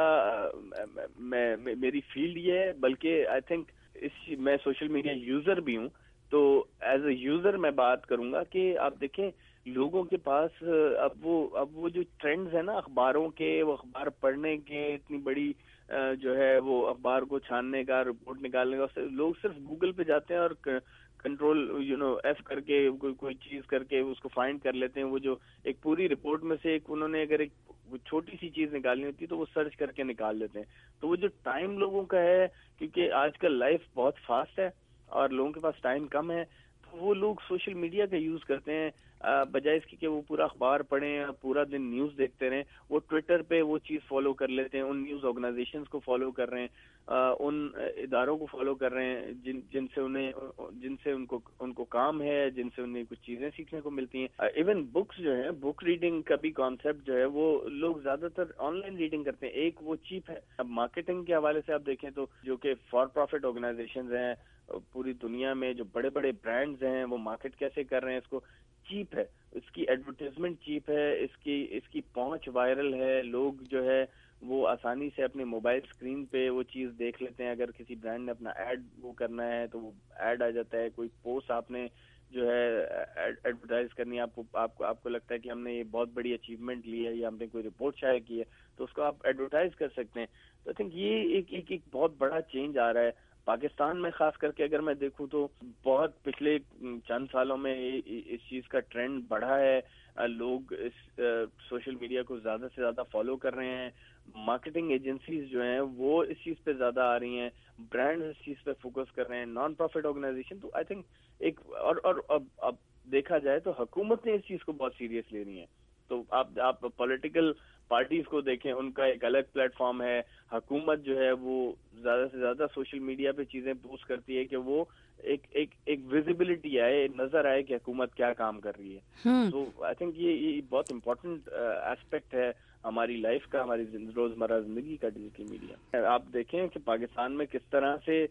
میں میری فیلڈ یہ ہے، بلکہ آئی تھنک اس میں سوشل میڈیا یوزر بھی ہوں، تو ایز اے یوزر میں بات کروں گا کہ آپ دیکھیں لوگوں کے پاس اب وہ اب وہ جو ٹرینڈز ہیں نا اخباروں کے، وہ اخبار پڑھنے کے، اتنی بڑی جو ہے وہ اخبار کو چھاننے کا، رپورٹ نکالنے کا، لوگ صرف گوگل پہ جاتے ہیں اور کنٹرول یو نو ایف کر کے کوئی کوئی چیز کر کے اس کو فائنڈ کر لیتے ہیں. وہ جو ایک پوری رپورٹ میں سے ایک انہوں نے اگر ایک چھوٹی سی چیز نکالنی ہوتی ہے تو وہ سرچ کر کے نکال لیتے ہیں. تو وہ جو ٹائم لوگوں کا ہے، کیونکہ آج کل لائف بہت فاسٹ ہے اور لوگوں کے پاس ٹائم کم ہے، تو وہ لوگ سوشل میڈیا کا یوز کرتے ہیں بجائے اس کی کہ وہ پورا اخبار پڑھیں، پورا دن نیوز دیکھتے رہیں. وہ ٹویٹر پہ وہ چیز فالو کر لیتے ہیں، ان نیوز آرگنائزیشنز کو فالو کر رہے ہیں، ان اداروں کو فالو کر رہے ہیں جن جن سے انہیں جن سے ان کو ان کو کام ہے، جن سے انہیں کچھ چیزیں سیکھنے کو ملتی ہیں. ایون بکس جو ہیں، بک ریڈنگ کا بھی کانسیپٹ جو ہے وہ لوگ زیادہ تر آن لائن ریڈنگ کرتے ہیں. ایک وہ چیپ ہے. اب مارکیٹنگ کے حوالے سے آپ دیکھیں تو جو کہ فار پروفٹ آرگنائزیشنز ہیں پوری دنیا میں، جو بڑے بڑے برانڈز ہیں، وہ مارکیٹ کیسے کر رہے ہیں اس کو، چیپ ہے. اس کی ایڈورٹیزمنٹ چیپ ہے، اس کی اس کی پہنچ وائرل ہے. لوگ جو ہے وہ آسانی سے اپنے موبائل اسکرین پہ وہ چیز دیکھ لیتے ہیں. اگر کسی برانڈ نے اپنا ایڈ وہ کرنا ہے تو وہ ایڈ آ جاتا ہے. کوئی پوسٹ آپ نے جو ہے ایڈورٹائز کرنی ہے، آپ کو آپ کو آپ کو لگتا ہے کہ ہم نے یہ بہت بڑی اچیومنٹ لی ہے یا ہم نے کوئی رپورٹ شائع کی ہے، تو اس کو آپ ایڈورٹائز کر سکتے ہیں. تو آئی تھنک یہ ایک ایک ایک بہت بڑا چینج آ رہا ہے پاکستان میں. خاص کر کے اگر میں دیکھوں تو بہت پچھلے چند سالوں میں اس چیز کا ٹرینڈ بڑھا ہے. لوگ اس سوشل میڈیا کو زیادہ سے زیادہ فالو کر رہے ہیں. مارکیٹنگ ایجنسیز جو ہیں وہ اس چیز پہ زیادہ آ رہی ہیں، برانڈز اس چیز پہ فوکس کر رہے ہیں، نان پروفٹ آرگنائزیشن. تو آئی تھنک ایک اور اور اب اب دیکھا جائے تو حکومت نے اس چیز کو بہت سیریس لے رہی ہے. تو آپ آپ پولیٹیکل پارٹیز کو دیکھیں، ان کا ایک الگ پلیٹ فارم ہے. حکومت جو ہے وہ زیادہ سے زیادہ سوشل میڈیا پہ چیزیں پوسٹ کرتی ہے کہ وہ ایک ایک ایک ویزیبلٹی آئے، نظر آئے کہ حکومت کیا کام کر رہی ہے. تو آئی تھنک یہ یہ بہت امپورٹنٹ ایسپیکٹ ہے ہماری لائف کا، ہماری روزمرہ زندگی کا ڈیجیٹل میڈیا. آپ دیکھیں کہ پاکستان میں کس طرح سے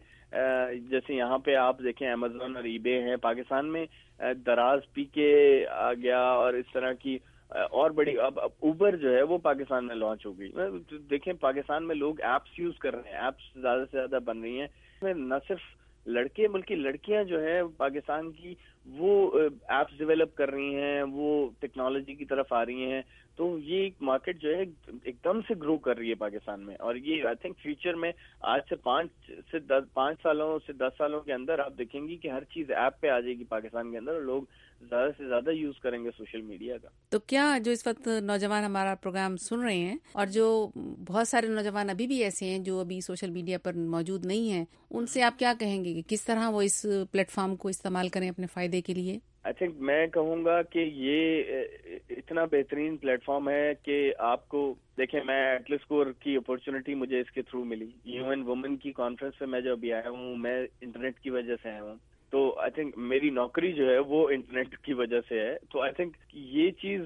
جیسے یہاں پہ آپ دیکھیں امیزون اور ای بے ہیں، پاکستان میں دراز پی کے آ گیا، اور اس طرح کی اور بڑی اب اوبر جو ہے وہ پاکستان میں لانچ ہو گئی. دیکھیں پاکستان میں لوگ ایپس یوز کر رہے ہیں، ایپس زیادہ سے زیادہ بن رہی ہیں. نہ صرف لڑکے بلکہ لڑکیاں جو ہیں پاکستان کی وہ ایپس ڈیولپ کر رہی ہیں، وہ ٹیکنالوجی کی طرف آ رہی ہیں. تو یہ ایک مارکیٹ جو ہے ایک دم سے گرو کر رہی ہے پاکستان میں. اور یہ آئی تھنک فیوچر میں آج سے پانچ سے دس پانچ سالوں سے دس سالوں کے اندر آپ دیکھیں گی کہ ہر چیز ایپ پہ آ جائے گی پاکستان کے اندر، اور لوگ زیادہ سے زیادہ یوز کریں گے سوشل میڈیا کا. تو کیا جو اس وقت نوجوان ہمارا پروگرام سن رہے ہیں، اور جو بہت سارے نوجوان ابھی بھی ایسے ہیں جو ابھی سوشل میڈیا پر موجود نہیں ہیں، ان سے آپ کیا کہیں گے کہ کس طرح وہ اس پلیٹ فارم کو استعمال کریں اپنے فائدے کے لیے؟ آئی تھنک میں کہوں گا کہ یہ اتنا بہترین پلیٹ فارم ہے کہ آپ کو دیکھیں، میں ایٹلس اسکور کی اپورچونٹی مجھے اس کے تھرو ملی. یو این وومن کی کانفرنس پہ میں جو ابھی آیا ہوں، میں انٹرنیٹ کی وجہ سے آیا ہوں. تو آئی تھنک میری نوکری جو ہے وہ انٹرنیٹ کی وجہ سے ہے. تو آئی تھنک یہ چیز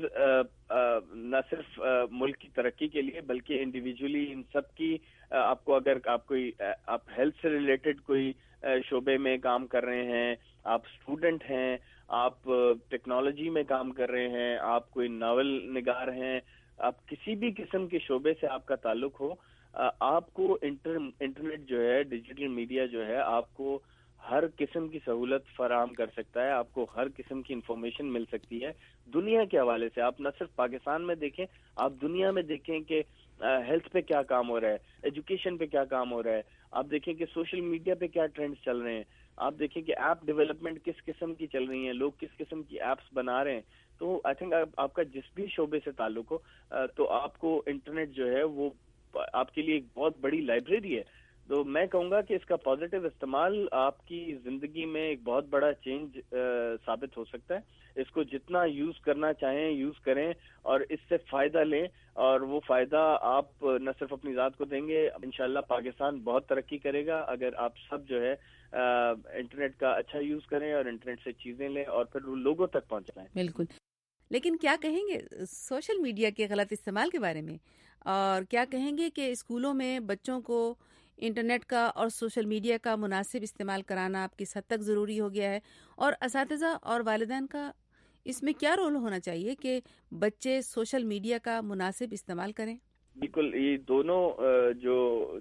نہ صرف ملک کی ترقی کے لیے بلکہ انڈیویجولی ان سب کی، آپ کو اگر آپ کوئی آپ ہیلتھ سے ریلیٹڈ کوئی شعبے میں کام کر رہے ہیں، آپ اسٹوڈنٹ ہیں، آپ ٹیکنالوجی میں کام کر رہے ہیں، آپ کوئی ناول نگار ہیں، آپ کسی بھی قسم کے شعبے سے آپ کا تعلق ہو، آپ کو انٹر انٹرنیٹ جو ہے، ڈیجیٹل میڈیا جو ہے، آپ کو ہر قسم کی سہولت فراہم کر سکتا ہے. آپ کو ہر قسم کی انفارمیشن مل سکتی ہے دنیا کے حوالے سے. آپ نہ صرف پاکستان میں دیکھیں، آپ دنیا میں دیکھیں کہ ہیلتھ پہ کیا کام ہو رہا ہے، ایجوکیشن پہ کیا کام ہو رہا ہے. آپ دیکھیں کہ سوشل میڈیا پہ کیا ٹرینڈز چل رہے ہیں. آپ دیکھیں کہ ایپ ڈیولپمنٹ کس قسم کی چل رہی ہیں، لوگ کس قسم کی ایپس بنا رہے ہیں. تو آئی تھنک آپ کا جس بھی شعبے سے تعلق ہو، تو آپ کو انٹرنیٹ جو ہے وہ آپ کے لیے ایک بہت بڑی لائبریری ہے. تو میں کہوں گا کہ اس کا پازیٹیو استعمال آپ کی زندگی میں ایک بہت بڑا چینج ثابت ہو سکتا ہے. اس کو جتنا یوز کرنا چاہیں یوز کریں اور اس سے فائدہ لیں، اور وہ فائدہ آپ نہ صرف اپنی ذات کو دیں گے، انشاءاللہ پاکستان بہت ترقی کرے گا اگر آپ سب جو ہے انٹرنیٹ کا اچھا یوز کریں اور انٹرنیٹ سے چیزیں لیں اور پھر لوگوں تک پہنچائیں. بالکل. لیکن کیا کہیں گے سوشل میڈیا کے غلط استعمال کے بارے میں، اور کیا کہیں گے کہ اسکولوں میں بچوں کو انٹرنیٹ کا اور سوشل میڈیا کا مناسب استعمال کرانا اب کس حد تک ضروری ہو گیا ہے، اور اساتذہ اور والدین کا اس میں کیا رول ہونا چاہیے کہ بچے سوشل میڈیا کا مناسب استعمال کریں؟ بالکل، یہ دونوں جو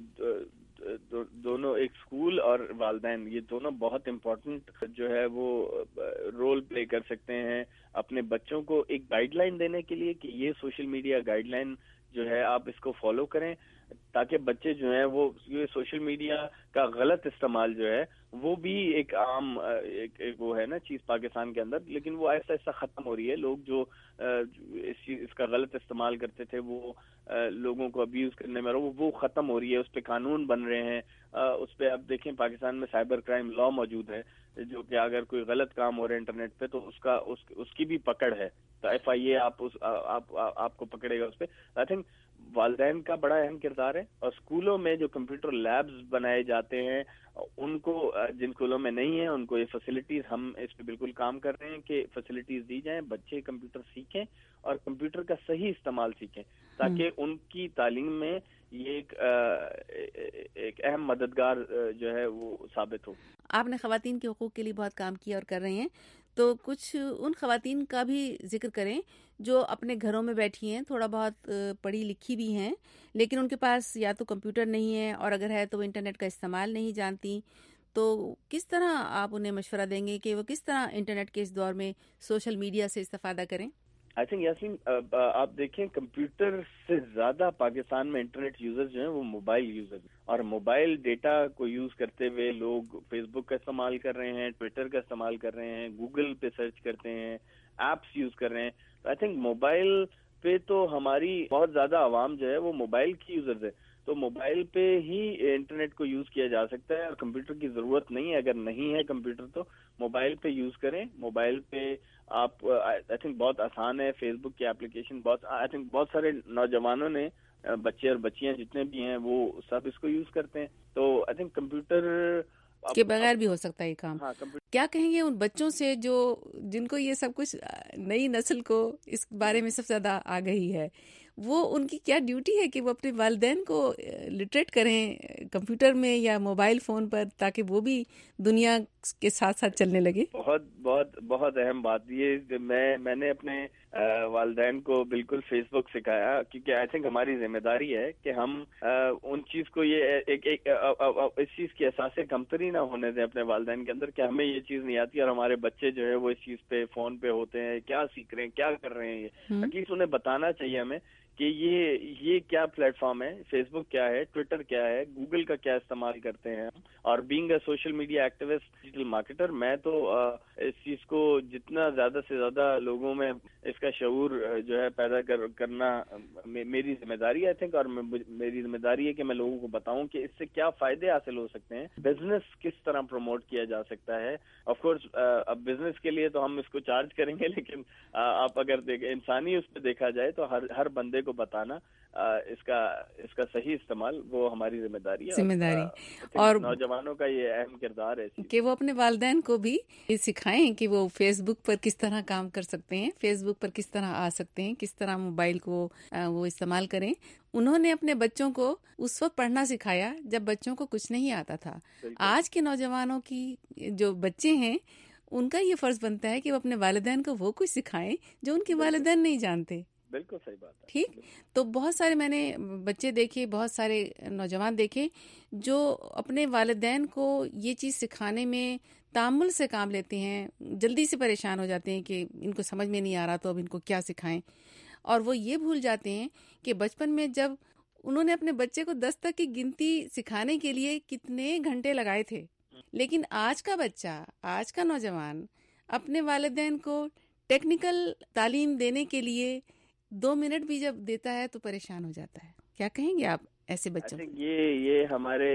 دونوں ایک اسکول اور والدین، یہ دونوں بہت امپورٹنٹ جو ہے وہ رول پلے کر سکتے ہیں اپنے بچوں کو ایک گائیڈ لائن دینے کے لیے کہ یہ سوشل میڈیا گائیڈ لائن جو ہے آپ اس کو فالو کریں، تاکہ بچے جو ہیں وہ سوشل میڈیا کا غلط استعمال جو ہے وہ بھی ایک عام ایک, ایک وہ ہے نا چیز پاکستان کے اندر، لیکن وہ ایسا ایسا ختم ہو رہی ہے. لوگ جو اس چیز اس کا غلط استعمال کرتے تھے وہ لوگوں کو ابیوز کرنے میں وہ وہ ختم ہو رہی ہے. اس پہ قانون بن رہے ہیں. اس پہ آپ دیکھیں پاکستان میں سائبر کرائم لا موجود ہے، جو کہ اگر کوئی غلط کام ہو رہا ہے انٹرنیٹ پہ تو اس کا اس, اس کی بھی پکڑ ہے، تو ایف آئی اے آپ اس آپ آپ کو پکڑے گا اس پہ. آئی تھنک والدین کا بڑا اہم کردار ہے، اور اسکولوں میں جو کمپیوٹر لیبز بنائے جاتے ہیں ان کو، جن اسکولوں میں نہیں ہیں ان کو یہ فیسلٹیز، ہم اس پہ بالکل کام کر رہے ہیں کہ فیسلٹیز دی جائیں، بچے کمپیوٹر سیکھیں اور کمپیوٹر کا صحیح استعمال سیکھیں، تاکہ ان کی تعلیم میں یہ ایک ایک اہم مددگار جو ہے وہ ثابت ہو. آپ نے خواتین کے حقوق کے لیے بہت کام کیا اور کر رہے ہیں، تو کچھ ان خواتین کا بھی ذکر کریں جو اپنے گھروں میں بیٹھی ہیں، تھوڑا بہت پڑھی لکھی بھی ہیں، لیکن ان کے پاس یا تو کمپیوٹر نہیں ہے، اور اگر ہے تو وہ انٹرنیٹ کا استعمال نہیں جانتی. تو کس طرح آپ انہیں مشورہ دیں گے کہ وہ کس طرح انٹرنیٹ کے اس دور میں سوشل میڈیا سے استفادہ کریں؟ آئی تھنک یاسمین، آپ دیکھیں کمپیوٹر سے زیادہ پاکستان میں انٹرنیٹ یوزر جو ہیں وہ موبائل یوزر ہیں، اور موبائل ڈیٹا کو یوز کرتے ہوئے لوگ فیس بک کا استعمال کر رہے ہیں، ٹویٹر کا استعمال کر رہے ہیں، گوگل پہ سرچ کرتے ہیں، ایپس یوز کر رہے ہیں. تو آئی تھنک موبائل پہ تو ہماری بہت زیادہ عوام جو ہے وہ موبائل کی یوزرز ہے، تو موبائل پہ ہی انٹرنیٹ کو یوز کیا جا سکتا ہے، اور کمپیوٹر کی ضرورت نہیں ہے. اگر نہیں ہے کمپیوٹر تو موبائل پہ یوز کریں. موبائل پہ آپ آئی تھنک بہت آسان ہے، فیس بک کی اپلیکیشن بہت، آئی تھنک بہت سارے نوجوانوں نے، بچے اور بچیاں جتنے بھی ہیں وہ سب اس کو یوز کرتے ہیں. تو آئی تھنک کمپیوٹر کے بغیر بھی ہو سکتا ہے یہ کام. ہاں، کیا کہیں گے ان بچوں سے جو جن کو یہ سب کچھ، نئی نسل کو اس بارے میں سب سے زیادہ آگہی ہے، وہ ان کی کیا ڈیوٹی ہے کہ وہ اپنے والدین کو لٹریٹ کریں کمپیوٹر میں یا موبائل فون پر، تاکہ وہ بھی دنیا کے ساتھ ساتھ چلنے لگے؟ بہت بہت بہت اہم بات یہ، میں میں نے اپنے والدین کو بالکل فیس بک سکھایا، کیونکہ آئی تھنک ہماری ذمہ داری ہے کہ ہم ان چیز کو، یہ ایک ایک اس چیز کی احساس کمتری نہ ہونے دیں اپنے والدین کے اندر کہ ہمیں یہ چیز نہیں آتی، اور ہمارے بچے جو ہے وہ اس چیز پہ فون پہ ہوتے ہیں، کیا سیکھ رہے ہیں، کیا کر رہے ہیں. یہ ایٹ لیسٹ انہیں بتانا چاہیے ہمیں کہ یہ یہ کیا پلیٹ فارم ہے، فیس بک کیا ہے، ٹویٹر کیا ہے، گوگل کا کیا استعمال کرتے ہیں. اور being a social media activist, digital marketer, میں تو اس چیز کو جتنا زیادہ سے زیادہ لوگوں میں اس کا شعور جو ہے پیدا کر کرنا میری ذمہ داری ہے. آئی تھنک، اور میری ذمہ داری ہے کہ میں لوگوں کو بتاؤں کہ اس سے کیا فائدے حاصل ہو سکتے ہیں، بزنس کس طرح پروموٹ کیا جا سکتا ہے. آف کورس اب بزنس کے لیے تو ہم اس کو چارج کریں گے، لیکن آپ اگر دیکھیں انسانی اس پہ دیکھا جائے تو ہر ہر بندے کو بتانا اس کا اس کا صحیح استعمال وہ ہماری ذمہ داری ہے. ذمہ داری اور نوجوانوں کا یہ اہم کردار ہے کہ وہ اپنے والدین کو بھی یہ سکھائیں کہ وہ فیس بک پر کس طرح کام کر سکتے ہیں، فیس بک پر کس طرح آ سکتے ہیں، کس طرح موبائل کو وہ استعمال کریں. انہوں نے اپنے بچوں کو اس وقت پڑھنا سکھایا جب بچوں کو کچھ نہیں آتا تھا. آج کے نوجوانوں کی جو بچے ہیں ان کا یہ فرض بنتا ہے کہ وہ اپنے والدین کو وہ کچھ سکھائیں جو ان کے والدین نہیں جانتے. بالکل صحیح بات ہے. ٹھیک. تو بہت سارے میں نے بچے دیکھے، بہت سارے نوجوان دیکھے جو اپنے والدین کو یہ چیز سکھانے میں تامل سے کام لیتے ہیں، جلدی سے پریشان ہو جاتے ہیں کہ ان کو سمجھ میں نہیں آ رہا تو اب ان کو کیا سکھائیں. اور وہ یہ بھول جاتے ہیں کہ بچپن میں جب انہوں نے اپنے بچے کو دس تک کی گنتی سکھانے کے لیے کتنے گھنٹے لگائے تھے، لیکن آج کا بچہ، آج کا نوجوان اپنے والدین کو ٹیکنیکل تعلیم دینے کے لیے دو منٹ بھی جب دیتا ہے تو پریشان ہو جاتا ہے. کیا کہیں گے آپ ایسے بچوں؟ یہ یہ ہمارے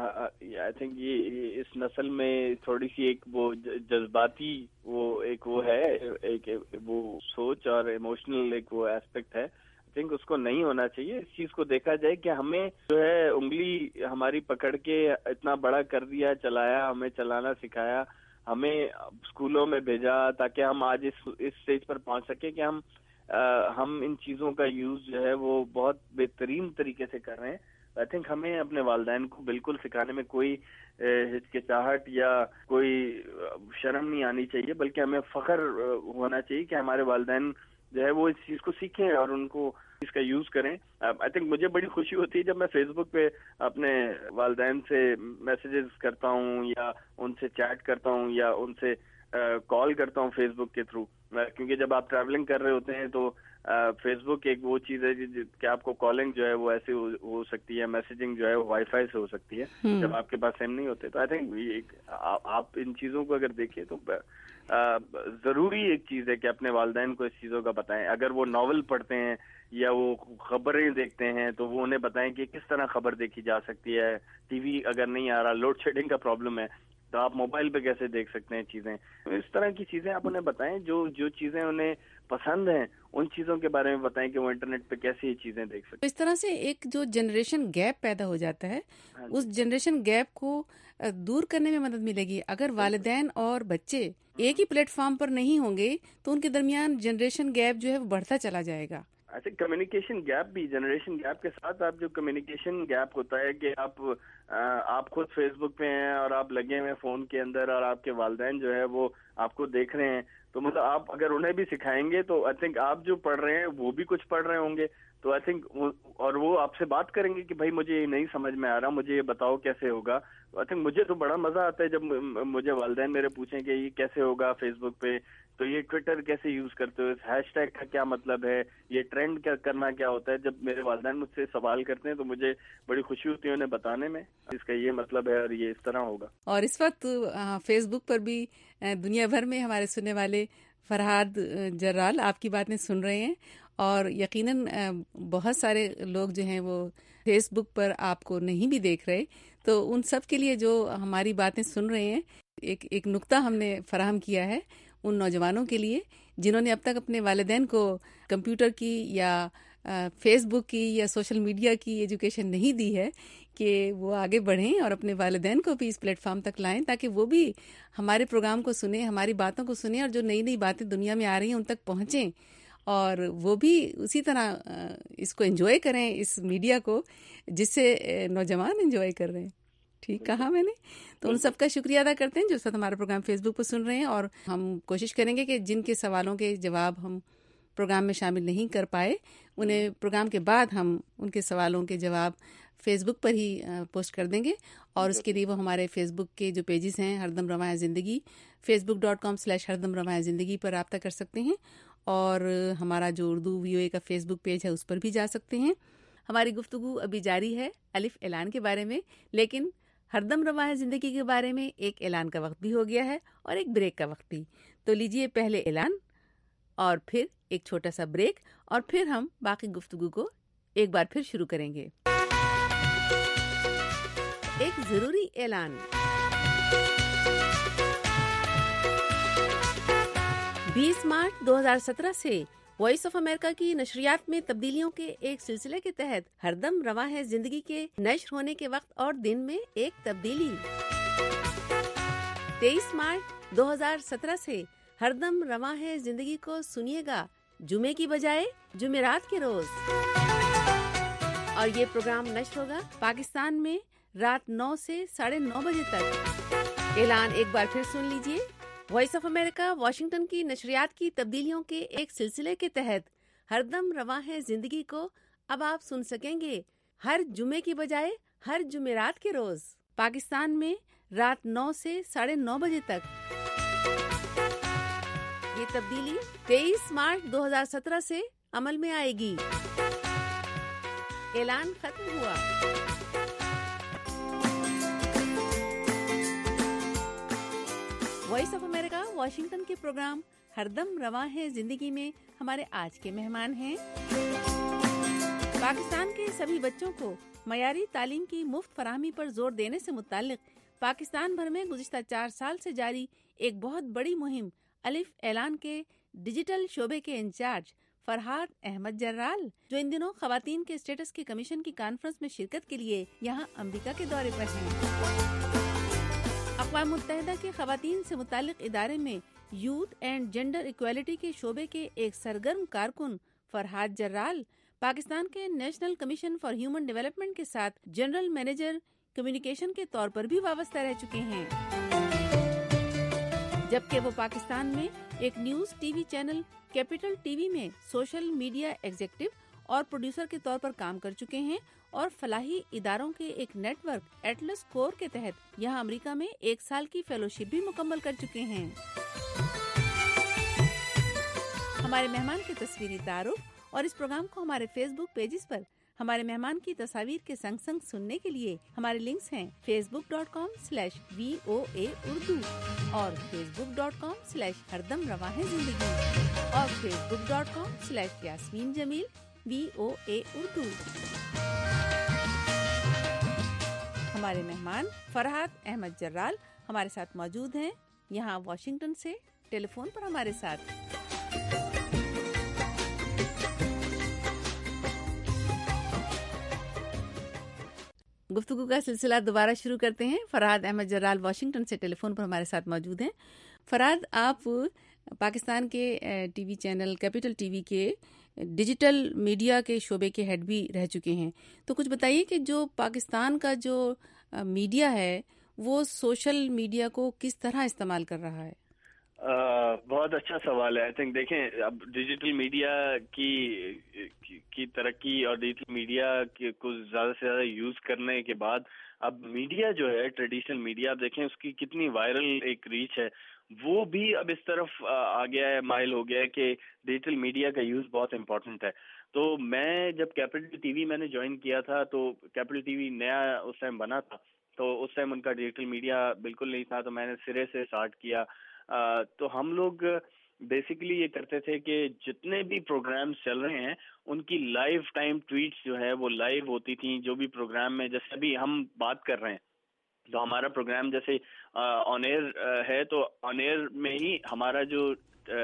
آئی تھنک یہ اس نسل میں تھوڑی سی ایک وہ جذباتی وہ ایک وہ ہے ایک وہ سوچ اور ایموشنل ایک وہ ایسپیکٹ ہے. آئی تھنک اس کو نہیں ہونا چاہیے. اس چیز کو دیکھا جائے کہ ہمیں جو ہے انگلی ہماری پکڑ کے اتنا بڑا کر دیا، چلایا، ہمیں چلانا سکھایا، ہمیں اسکولوں میں بھیجا تاکہ ہم آج اس اس اسٹیج پر پہنچ سکے کہ ہم ہم ان چیزوں کا یوز جو ہے وہ بہت بہترین طریقے سے کر رہے ہیں. آئی تھنک ہمیں اپنے والدین کو بالکل سکھانے میں کوئی ہچکچاہٹ یا کوئی شرم نہیں آنی چاہیے، بلکہ ہمیں فخر ہونا چاہیے کہ ہمارے والدین جو ہے وہ اس چیز کو سیکھیں اور ان کو اس کا یوز کریں. آئی تھنک مجھے بڑی خوشی ہوتی ہے جب میں فیس بک پہ اپنے والدین سے میسیجز کرتا ہوں یا ان سے چیٹ کرتا ہوں یا ان سے کال کرتا ہوں فیس بک کے تھرو، کیونکہ جب آپ ٹریولنگ کر رہے ہوتے ہیں تو فیس بک ایک وہ چیز ہے کہ آپ کو کالنگ جو ہے وہ ایسے ہو سکتی ہے، میسیجنگ جو ہے وہ وائی فائی سے ہو سکتی ہے جب آپ کے پاس سیم نہیں ہوتے. تو آئی تھنک آپ ان چیزوں کو اگر دیکھیں تو ضروری ایک چیز ہے کہ اپنے والدین کو اس چیزوں کا بتائیں. اگر وہ ناول پڑھتے ہیں یا وہ خبریں دیکھتے ہیں تو وہ انہیں بتائیں کہ کس طرح خبر دیکھی جا سکتی ہے. ٹی وی اگر نہیں آ رہا، لوڈ شیڈنگ کا پرابلم ہے تو آپ موبائل پہ کیسے دیکھ سکتے ہیں چیزیں. اس طرح کی چیزیں آپ انہیں بتائیں، جو جو چیزیں انہیں پسند ہیں ان چیزوں کے بارے میں بتائیں کہ وہ انٹرنیٹ پہ کیسے یہ چیزیں دیکھ سکتے ہیں. اس طرح سے ایک جو جنریشن گیپ پیدا ہو جاتا ہے، اس جنریشن گیپ کو دور کرنے میں مدد ملے گی. اگر والدین اور بچے ایک ہی پلیٹ فارم پر نہیں ہوں گے تو ان کے درمیان جنریشن گیپ جو ہے وہ بڑھتا چلا جائے گا. ایسے کمیونیکیشن گیپ بھی، جنریشن گیپ کے ساتھ آپ جو کمیونیکیشن گیپ ہوتا ہے کہ آپ آپ خود فیس بک پہ ہیں اور آپ لگے ہوئے فون کے اندر اور آپ کے والدین جو ہے وہ آپ کو دیکھ رہے ہیں، تو مطلب آپ اگر انہیں بھی سکھائیں گے تو آئی تھنک آپ جو پڑھ رہے ہیں وہ بھی کچھ پڑھ رہے ہوں گے. تو آئی تھنک اور وہ آپ سے بات کریں گے کہ بھائی مجھے یہ نہیں سمجھ میں آ رہا، مجھے یہ بتاؤ کیسے ہوگا. آئی تھنک مجھے تو بڑا مزہ آتا ہے جب مجھے والدین میرے پوچھیں کہ یہ کیسے ہوگا فیس بک پہ، تو یہ ٹویٹر کیسے یوز کرتے ہو، اس ہیش ٹیگ کا کیا مطلب ہے، یہ ٹرینڈ کیا کرنا کیا ہوتا ہے. جب میرے والدین مجھ سے سوال کرتے ہیں تو مجھے بڑی خوشی ہوتی ہے انہیں بتانے میں اس کا یہ مطلب ہے اور یہ اس طرح ہوگا. اور اس وقت فیس بک پر بھی دنیا بھر میں ہمارے سننے والے فرحاد جرال آپ کی باتیں سن رہے ہیں، اور یقیناً بہت سارے لوگ جو ہیں وہ فیس بک پر آپ کو نہیں بھی دیکھ رہے، تو ان سب کے لیے جو ہماری باتیں سن رہے ہیں، ایک ایک نقطہ ہم نے فراہم کیا ہے ان نوجوانوں کے لیے جنہوں نے اب تک اپنے والدین کو کمپیوٹر کی یا فیس بک کی یا سوشل میڈیا کی ایجوکیشن نہیں دی ہے، کہ وہ آگے بڑھیں اور اپنے والدین کو بھی اس پلیٹ فارم تک لائیں تاکہ وہ بھی ہمارے پروگرام کو سنیں، ہماری باتوں کو سنیں، اور جو نئی نئی باتیں دنیا میں آ رہی ہیں ان تک پہنچیں، اور وہ بھی اسی طرح اس کو انجوائے کریں، اس میڈیا کو جس سے نوجوان انجوائے کر رہے ہیں. ٹھیک کہا میں نے. تو ان سب کا شکریہ ادا کرتے ہیں جو اس وقت ہمارا پروگرام فیس بک پر سن رہے ہیں، اور ہم کوشش کریں گے کہ جن کے سوالوں کے جواب ہم پروگرام میں شامل نہیں کر پائے انہیں پروگرام کے بعد ہم ان کے سوالوں کے جواب فیس بک پر ہی پوسٹ کر دیں گے. اور اس کے لیے وہ ہمارے فیس بک کے جو پیجز ہیں ہردم رواں زندگی، Facebook dot com slash ہردم رواں زندگی پر رابطہ کر سکتے ہیں، اور ہمارا جو اردو وی او اے کا فیس بک پیج ہے اس پر بھی جا سکتے ہیں. ہماری گفتگو ابھی جاری ہے الف اعلان کے بارے میں، لیکن ہردم رواں زندگی کے بارے میں ایک اعلان کا وقت بھی ہو گیا ہے اور ایک بریک کا وقت بھی. تو لیجئے پہلے اعلان اور پھر ایک چھوٹا سا بریک، اور پھر ہم باقی گفتگو کو ایک بار پھر شروع کریں گے. ایک ضروری اعلان. بیس مارچ دو ہزار سترہ سے وائس آف امریکہ کی نشریات میں تبدیلیوں کے ایک سلسلے کے تحت ہردم رواں ہے زندگی کے نشر ہونے کے وقت اور دن میں ایک تبدیلی. تیئیس مارچ دو ہزار سترہ سے ہردم رواں ہے زندگی کو سنیے گا جمعے کی بجائے جمعرات کے روز، اور یہ پروگرام نشر ہوگا پاکستان میں رات نو سے ساڑھے نو بجے تک. اعلان ایک بار پھر سن لیجیے. وائس آف امریکہ واشنگٹن کی نشریات کی تبدیلیوں کے ایک سلسلے کے تحت ہردم رواں ہے زندگی کو اب آپ سن سکیں گے ہر جمعے کی بجائے ہر جمعرات کے روز، پاکستان میں رات نو سے ساڑھے نو بجے تک. یہ تبدیلی تیئیس مارچ دو ہزار سترہ سے عمل میں آئے گی. اعلان ختم ہوا. وائس آف امریکہ واشنگٹن کے پروگرام ہردم رواں ہے زندگی میں ہمارے آج کے مہمان ہیں پاکستان کے سبھی بچوں کو معیاری تعلیم کی مفت فراہمی پر زور دینے سے متعلق پاکستان بھر میں گزشتہ چار سال سے جاری ایک بہت بڑی مہم الف اعلان کے ڈیجیٹل شعبے کے انچارج فرحاد احمد جرال، جو ان دنوں خواتین کے اسٹیٹس کے کمیشن کی کانفرنس میں شرکت کے لیے یہاں امریکہ کے دورے پر ہیں. اقوام متحدہ کے خواتین سے متعلق ادارے میں یوتھ اینڈ جینڈر ایکویلٹی کے شعبے کے ایک سرگرم کارکن فرحاد جرال پاکستان کے National Commission for Human Development کے ساتھ جنرل مینیجر کمیونیکیشن کے طور پر بھی وابستہ رہ چکے ہیں، جبکہ وہ پاکستان میں ایک news T V channel capital T V میں سوشل میڈیا ایگزیکٹو اور پروڈیوسر کے طور پر کام کر چکے ہیں، اور فلاحی اداروں کے ایک نیٹ ورک ایٹلس کور کے تحت یہاں امریکہ میں ایک سال کی فیلوشپ بھی مکمل کر چکے ہیں۔ ہمارے مہمان کے تصویری تعارف اور اس پروگرام کو ہمارے فیس بک پیجز پر ہمارے مہمان کی تصاویر کے سنگ سنگ سننے کے لیے ہمارے لنکس ہیں Facebook dot com slash V O A Urdu اور Facebook dot com slash ہردم رواں ہے زندگی اور Facebook dot com slash Yasmin Jamil V O A Urdu. ہمارے مہمان فرحات احمد جرال ہمارے ساتھ موجود ہیں یہاں واشنگٹن سے ٹیلی فون پر ہمارے ساتھ۔ گفتگو کا سلسلہ دوبارہ شروع کرتے ہیں۔ فرحات احمد جرال واشنگٹن سے ٹیلی فون پر ہمارے ساتھ موجود ہیں۔ فرحات، آپ پاکستان کے T V channel capital T V کے ڈیجیٹل میڈیا کے شعبے کے ہیڈ بھی رہ چکے ہیں، تو کچھ بتائیے کہ جو پاکستان کا جو میڈیا ہے وہ سوشل میڈیا کو کس طرح استعمال کر رہا ہے؟ Uh, بہت اچھا سوال ہے۔ آئی تھنک دیکھیں، اب ڈیجیٹل میڈیا کی کی ترقی اور ڈیجیٹل میڈیا کو زیادہ سے زیادہ یوز کرنے کے بعد اب میڈیا جو ہے ٹریڈیشنل میڈیا، آپ دیکھیں اس کی کتنی وائرل ایک ریچ ہے، وہ بھی اب اس طرف آ گیا ہے، مائل ہو گیا ہے کہ ڈیجیٹل میڈیا کا یوز بہت امپورٹنٹ ہے۔ تو میں جب کیپٹل ٹی وی میں نے جوائن کیا تھا تو کیپٹل ٹی وی نیا اس ٹائم بنا تھا، تو اس ٹائم ان کا ڈیجیٹل میڈیا بالکل نہیں تھا، تو میں نے سرے سے اسٹارٹ کیا۔ Uh, تو ہم لوگ بیسیکلی یہ کرتے تھے کہ جتنے بھی پروگرامز چل رہے ہیں ان کی لائیو ٹائم ٹویٹس جو ہے وہ لائیو ہوتی تھیں، جو بھی پروگرام میں، جیسے ابھی ہم بات کر رہے ہیں تو ہمارا پروگرام جیسے آن ایئر ہے، تو آن ایئر میں ہی ہمارا جو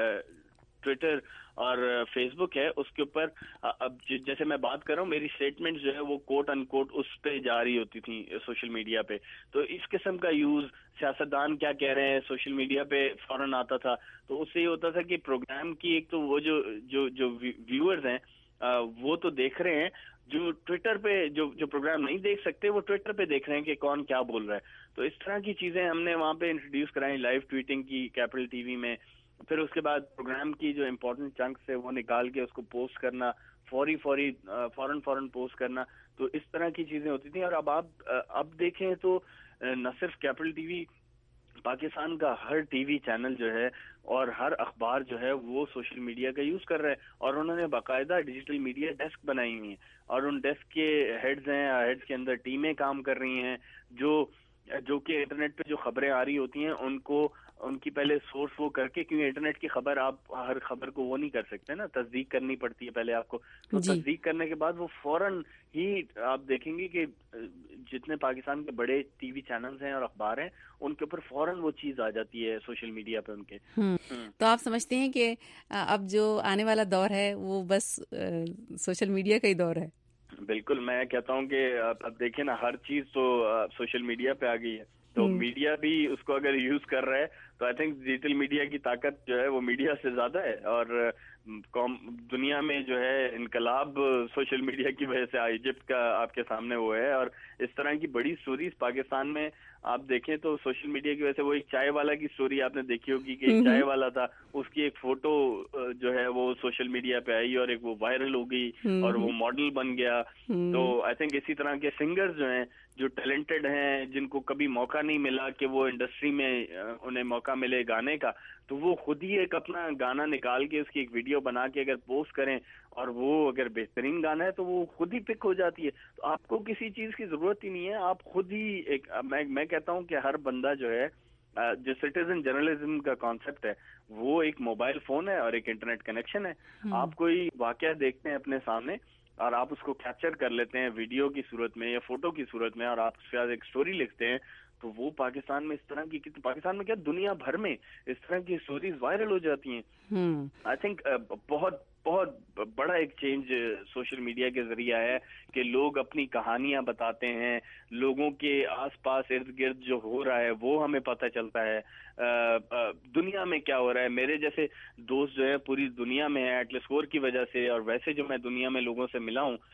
ٹویٹر اور فیس بک ہے اس کے اوپر اب جیسے میں بات کر رہا ہوں، میری اسٹیٹمنٹ جو ہے وہ کوٹ ان کوٹ اس پہ جاری ہوتی تھیں سوشل میڈیا پہ۔ تو اس قسم کا یوز، سیاستدان کیا کہہ رہے ہیں سوشل میڈیا پہ فوراً آتا تھا، تو اس سے یہ ہوتا تھا کہ پروگرام کی ایک تو وہ جو جو جو ویورز ہیں وہ تو دیکھ رہے ہیں، جو ٹویٹر پہ جو جو پروگرام نہیں دیکھ سکتے وہ ٹویٹر پہ دیکھ رہے ہیں کہ کون کیا بول رہا ہے۔ تو اس طرح کی چیزیں ہم نے وہاں پہ انٹروڈیوس کرائیں، لائیو ٹویٹنگ کی کیپٹل ٹی وی میں۔ پھر اس کے بعد پروگرام کی جو امپورٹنٹ چنکس ہے وہ نکال کے اس کو پوسٹ کرنا، فوری فوری فوراً فوراً پوسٹ کرنا، تو اس طرح کی چیزیں ہوتی تھیں۔ اور اب آپ اب دیکھیں تو نہ صرف کیپٹل ٹی وی، پاکستان کا ہر ٹی وی چینل جو ہے اور ہر اخبار جو ہے وہ سوشل میڈیا کا یوز کر رہے ہیں، اور انہوں نے باقاعدہ ڈیجیٹل میڈیا ڈیسک بنائی ہوئی ہیں، اور ان ڈیسک کے ہیڈز ہیں، ہیڈز کے اندر ٹیمیں کام کر رہی ہیں، جو جو کہ انٹرنیٹ پہ جو خبریں آ رہی ہوتی ہیں ان کو ان کی پہلے سورس وہ کر کے، کیونکہ انٹرنیٹ کی خبر آپ ہر خبر کو وہ نہیں کر سکتے نا، تصدیق کرنی پڑتی ہے پہلے آپ کو، تو جی. تصدیق کرنے کے بعد وہ فوراً ہی آپ دیکھیں گے کہ جتنے پاکستان کے بڑے ٹی وی چینلز ہیں اور اخبار ہیں ان کے اوپر فوراً وہ چیز آ جاتی ہے سوشل میڈیا پہ ان کے۔ تو آپ سمجھتے ہیں کہ اب جو آنے والا دور ہے وہ بس سوشل میڈیا کا ہی دور ہے؟ بالکل، میں کہتا ہوں کہ اب دیکھیں نا، ہر چیز تو سوشل میڈیا پہ آ گئی ہے، تو میڈیا بھی اس کو اگر یوز کر رہا ہے تو آئی تھنک ڈیجیٹل میڈیا کی طاقت جو ہے وہ میڈیا سے زیادہ ہے، اور دنیا میں جو ہے انقلاب سوشل میڈیا کی وجہ سے ایجپٹ کا آپ کے سامنے وہ ہے، اور اس طرح کی بڑی سٹوریز پاکستان میں آپ دیکھیں تو سوشل میڈیا کی وجہ سے، وہ ایک چائے والا کی سٹوری آپ نے دیکھی ہوگی کہ ایک چائے والا تھا، اس کی ایک فوٹو جو ہے وہ سوشل میڈیا پہ آئی اور ایک وہ وائرل ہو گئی اور وہ ماڈل بن گیا۔ تو آئی تھنک اسی طرح کے سنگرز جو ہیں، جو ٹیلنٹڈ ہیں، جن کو کبھی موقع نہیں ملا کہ وہ انڈسٹری میں انہیں موقع ملے گانے کا، تو وہ خود ہی ایک اپنا گانا نکال کے اس کی ایک ویڈیو بنا کے اگر پوسٹ کریں اور وہ اگر بہترین گانا ہے تو وہ خود ہی پک ہو جاتی ہے۔ تو آپ کو کسی چیز کی ضرورت ہی نہیں ہے، آپ خود ہی ایک، میں میں کہتا ہوں کہ ہر بندہ جو ہے، جو سٹیزن جرنلزم کا کانسیپٹ ہے وہ ایک موبائل فون ہے اور ایک انٹرنیٹ کنیکشن ہے۔ آپ کوئی واقعہ دیکھتے ہیں اپنے سامنے اور آپ اس کو کیپچر کر لیتے ہیں ویڈیو کی صورت میں یا فوٹو کی صورت میں، اور آپ اس کے بعد ایک سٹوری لکھتے ہیں، تو وہ پاکستان میں اس طرح کی, پاکستان میں کیا دنیا بھر میں اس طرح کی اسٹوریز وائرل ہو جاتی ہیں. آئی تھنک بہت بہت بڑا ایک چینج سوشل میڈیا کے ذریعے ہے کہ لوگ اپنی کہانیاں بتاتے ہیں, لوگوں کے آس پاس ارد گرد جو ہو رہا ہے وہ ہمیں پتہ چلتا ہے, دنیا میں کیا ہو رہا ہے. میرے جیسے دوست جو ہے پوری دنیا میں ہے ایٹلس اسکور کی وجہ سے, اور ویسے جو میں دنیا میں لوگوں سے ملا ہوں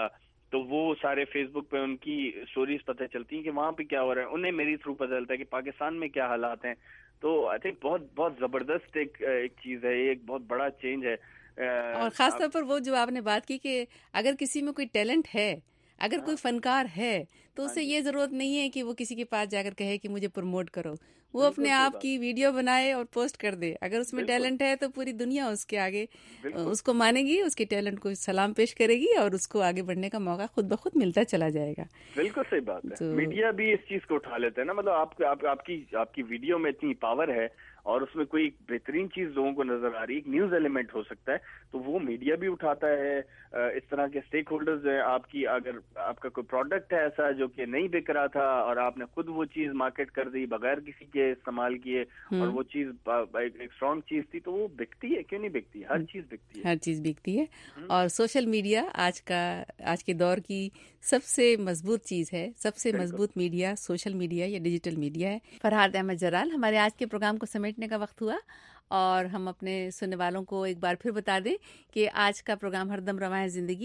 تو وہ سارے فیس بک پہ ان کی اسٹوریز پتہ چلتی ہیں کہ وہاں پہ کیا ہو رہا ہے, انہیں میری تھرو پتہ چلتا ہے کہ پاکستان میں کیا حالات ہیں. تو آئی تھنک بہت بہت زبردست ایک ایک چیز ہے, ایک بہت بڑا چینج ہے. اور خاص طور پر وہ جو آپ نے بات کی کہ اگر کسی میں کوئی ٹیلنٹ ہے, اگر کوئی فنکار ہے تو اسے یہ ضرورت نہیں ہے کہ وہ کسی کے پاس جا کر کہے کہ مجھے پروموٹ کرو, وہ اپنے آپ کی ویڈیو بنائے اور پوسٹ کر دے. اگر اس میں ٹیلنٹ ہے تو پوری دنیا اس کے آگے اس کو مانے گی, اس کے ٹیلنٹ کو سلام پیش کرے گی اور اس کو آگے بڑھنے کا موقع خود بخود ملتا چلا جائے گا. بالکل صحیح بات ہے. میڈیا بھی اس چیز کو اٹھا لیتے ہیں نا, مطلب آپ آپ کی آپ کی ویڈیو میں اتنی پاور ہے اور اس میں کوئی بہترین چیز لوگوں کو نظر آ رہی ہے, ایک نیوز ایلیمنٹ ہو سکتا ہے, تو وہ میڈیا بھی اٹھاتا ہے. اس طرح کے اسٹیک ہولڈرز ہیں آپ کی, اگر آپ کا کوئی پروڈکٹ ہے ایسا جو کہ نہیں بک رہا تھا اور آپ نے خود وہ چیز مارکیٹ کر دی بغیر کسی کے استعمال کیے, اور وہ چیز ایک اسٹرانگ چیز تھی, تو وہ بکتی ہے. کیوں نہیں بکتی؟ ہر چیز بکتی ہے, ہر چیز بکتی ہے. اور سوشل میڈیا آج کا آج کے دور کی سب سے مضبوط چیز ہے, سب سے مضبوط میڈیا سوشل میڈیا یا ڈیجیٹل میڈیا ہے. فرحات احمد جرال, ہمارے آج کے پروگرام کو سمیٹنے کا وقت ہوا, اور ہم اپنے سننے والوں کو ایک بار پھر بتا دیں کہ آج کا پروگرام ہردم رواں ہے زندگی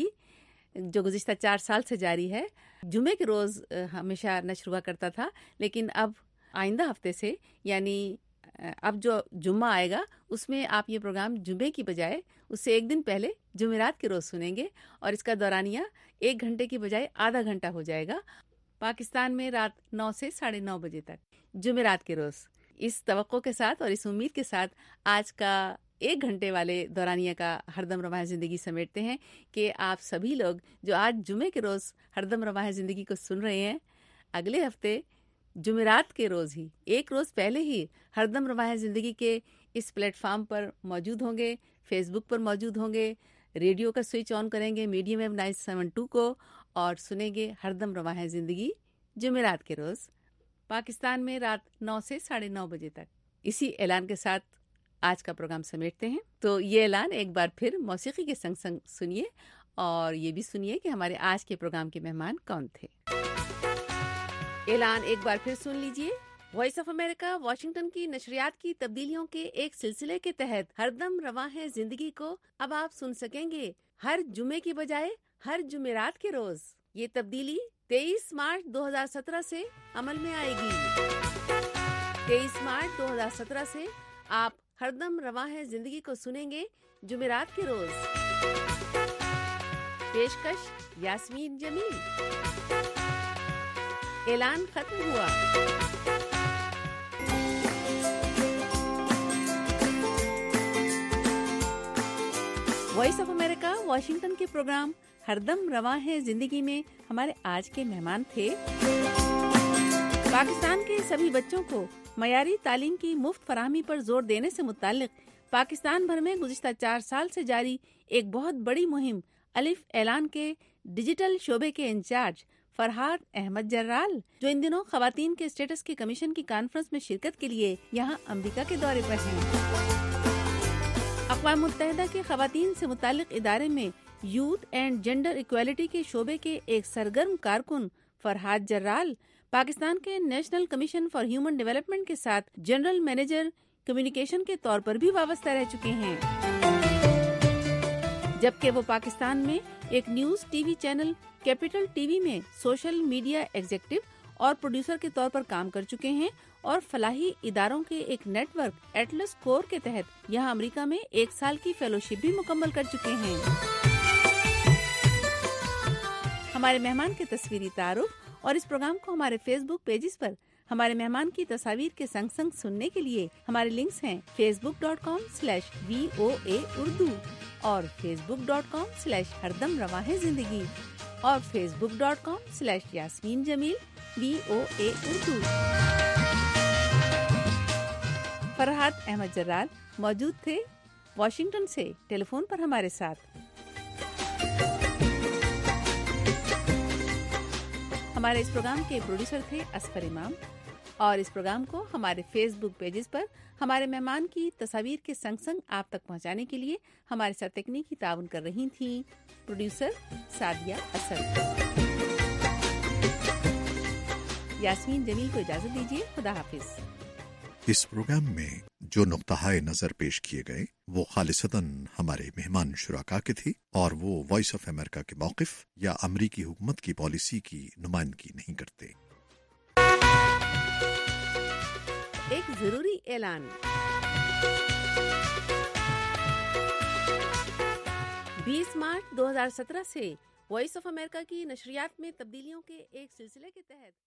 جو گزشتہ چار سال سے جاری ہے, جمعے کے روز ہمیشہ نشر ہوا کرتا تھا, لیکن اب آئندہ ہفتے سے یعنی اب جو جمعہ آئے گا اس میں آپ یہ پروگرام جمعے کی بجائے اس سے ایک دن پہلے جمعرات کے روز سنیں گے, اور اس کا دورانیہ ایک گھنٹے کی بجائے آدھا گھنٹہ ہو جائے گا پاکستان میں رات نو سے ساڑھے نو بجے تک جمعرات کے روز. اس توقع کے ساتھ اور اس امید کے ساتھ آج کا ایک گھنٹے والے دورانیہ کا ہردم رواں زندگی سمیٹتے ہیں کہ آپ سبھی لوگ جو آج جمعے کے روز ہردم رواں زندگی کو سن رہے ہیں, اگلے ہفتے جمعرات کے روز ہی ایک روز پہلے ہی ہردم رواں زندگی کے اس پلیٹ فارم پر موجود ہوں گے, فیس بک پر موجود ہوں گے, ریڈیو کا سوئچ آن کریں گے medium wave nine seven two کو اور سنیں گے ہردم رواں زندگی جمعرات کے روز پاکستان میں رات نو سے ساڑھے نو بجے تک. اسی اعلان کے ساتھ آج کا پروگرام سمیٹتے ہیں. تو یہ اعلان ایک بار پھر موسیقی کے سنگ سنگ سنیے, اور یہ بھی سنیے کہ ہمارے آج کے پروگرام کے مہمان کون تھے. اعلان ایک بار پھر سن لیجئے. وائس آف امریکہ واشنگٹن کی نشریات کی تبدیلیوں کے ایک سلسلے کے تحت ہردم رواں ہے زندگی کو اب آپ سن سکیں گے ہر جمعے کی بجائے ہر جمعرات کے روز. یہ تبدیلی تیئیس مارچ دو ہزار سترہ سے عمل میں آئے گی. تیئیس مارچ دو ہزار سترہ سے آپ ہردم رواں ہے زندگی کو سنیں گے جمعرات کے روز. پیشکش یاسمین جمیل. اعلان ختم ہوا. وائس آف امریکہ واشنگٹن کے پروگرام ہردم رواں ہے زندگی میں ہمارے آج کے مہمان تھے پاکستان کے سبھی بچوں کو معیاری تعلیم کی مفت فراہمی پر زور دینے سے متعلق پاکستان بھر میں گزشتہ چار سال سے جاری ایک بہت بڑی مہم الف اعلان کے ڈیجیٹل شعبے کے انچارج فرحات احمد جرال, جو ان دنوں خواتین کے اسٹیٹس کے کمیشن کی کانفرنس میں شرکت کے لیے یہاں امریکہ کے دورے پر ہیں. اقوام متحدہ کے خواتین سے متعلق ادارے میں یوتھ اینڈ جینڈر ایکویلٹی کے شعبے کے ایک سرگرم کارکن فرحات جرال پاکستان کے National Commission for Human Development کے ساتھ جنرل مینیجر کمیونیکیشن کے طور پر بھی وابستہ رہ چکے ہیں, جبکہ وہ پاکستان میں ایک news T V channel capital T V میں سوشل میڈیا ایگزیکٹو اور پروڈیوسر کے طور پر کام کر چکے ہیں, اور فلاحی اداروں کے ایک نیٹ ورک ایٹلس کور کے تحت یہاں امریکہ میں ایک سال کی فیلوشپ بھی مکمل کر چکے ہیں. ہمارے مہمان کے تصویری تعارف اور اس پروگرام کو ہمارے فیس بک پیجز پر ہمارے مہمان کی تصاویر کے سنگ سنگ سننے کے لیے ہمارے لنکس ہیں Facebook dot com slash V O A Urdu اور Facebook dot com slash ہردم رواں ہے زندگی اور Facebook dot com slash Yasmin Jamil V O A Urdu. Farhat Ahmed Jarral موجود تھے واشنگٹن سے ٹیلی فون پر ہمارے ساتھ. ہمارے اس پروگرام کے پروڈیوسر تھے اصفر امام, اور اس پروگرام کو ہمارے فیس بک پیجز پر ہمارے مہمان کی تصاویر کے سنگ سنگ آپ تک پہنچانے کے لیے ہمارے ساتھ تکنیکی تعاون کر رہی تھیں پروڈیوسر سعدیہ اسد۔ یاسمین جمیل کو اجازت دیجیے، خدا حافظ۔ اس پروگرام میں جو نقطہ نظر پیش کیے گئے وہ خالصتاً ہمارے مہمان شرکاء کے تھے اور وہ وائس آف امریکہ کے موقف یا امریکی حکومت کی پالیسی کی نمائندگی نہیں کرتے۔ ایک ضروری اعلان، بیس مارچ دو ہزار سترہ سے وائس آف امریکہ کی نشریات میں تبدیلیوں کے ایک سلسلے کے تحت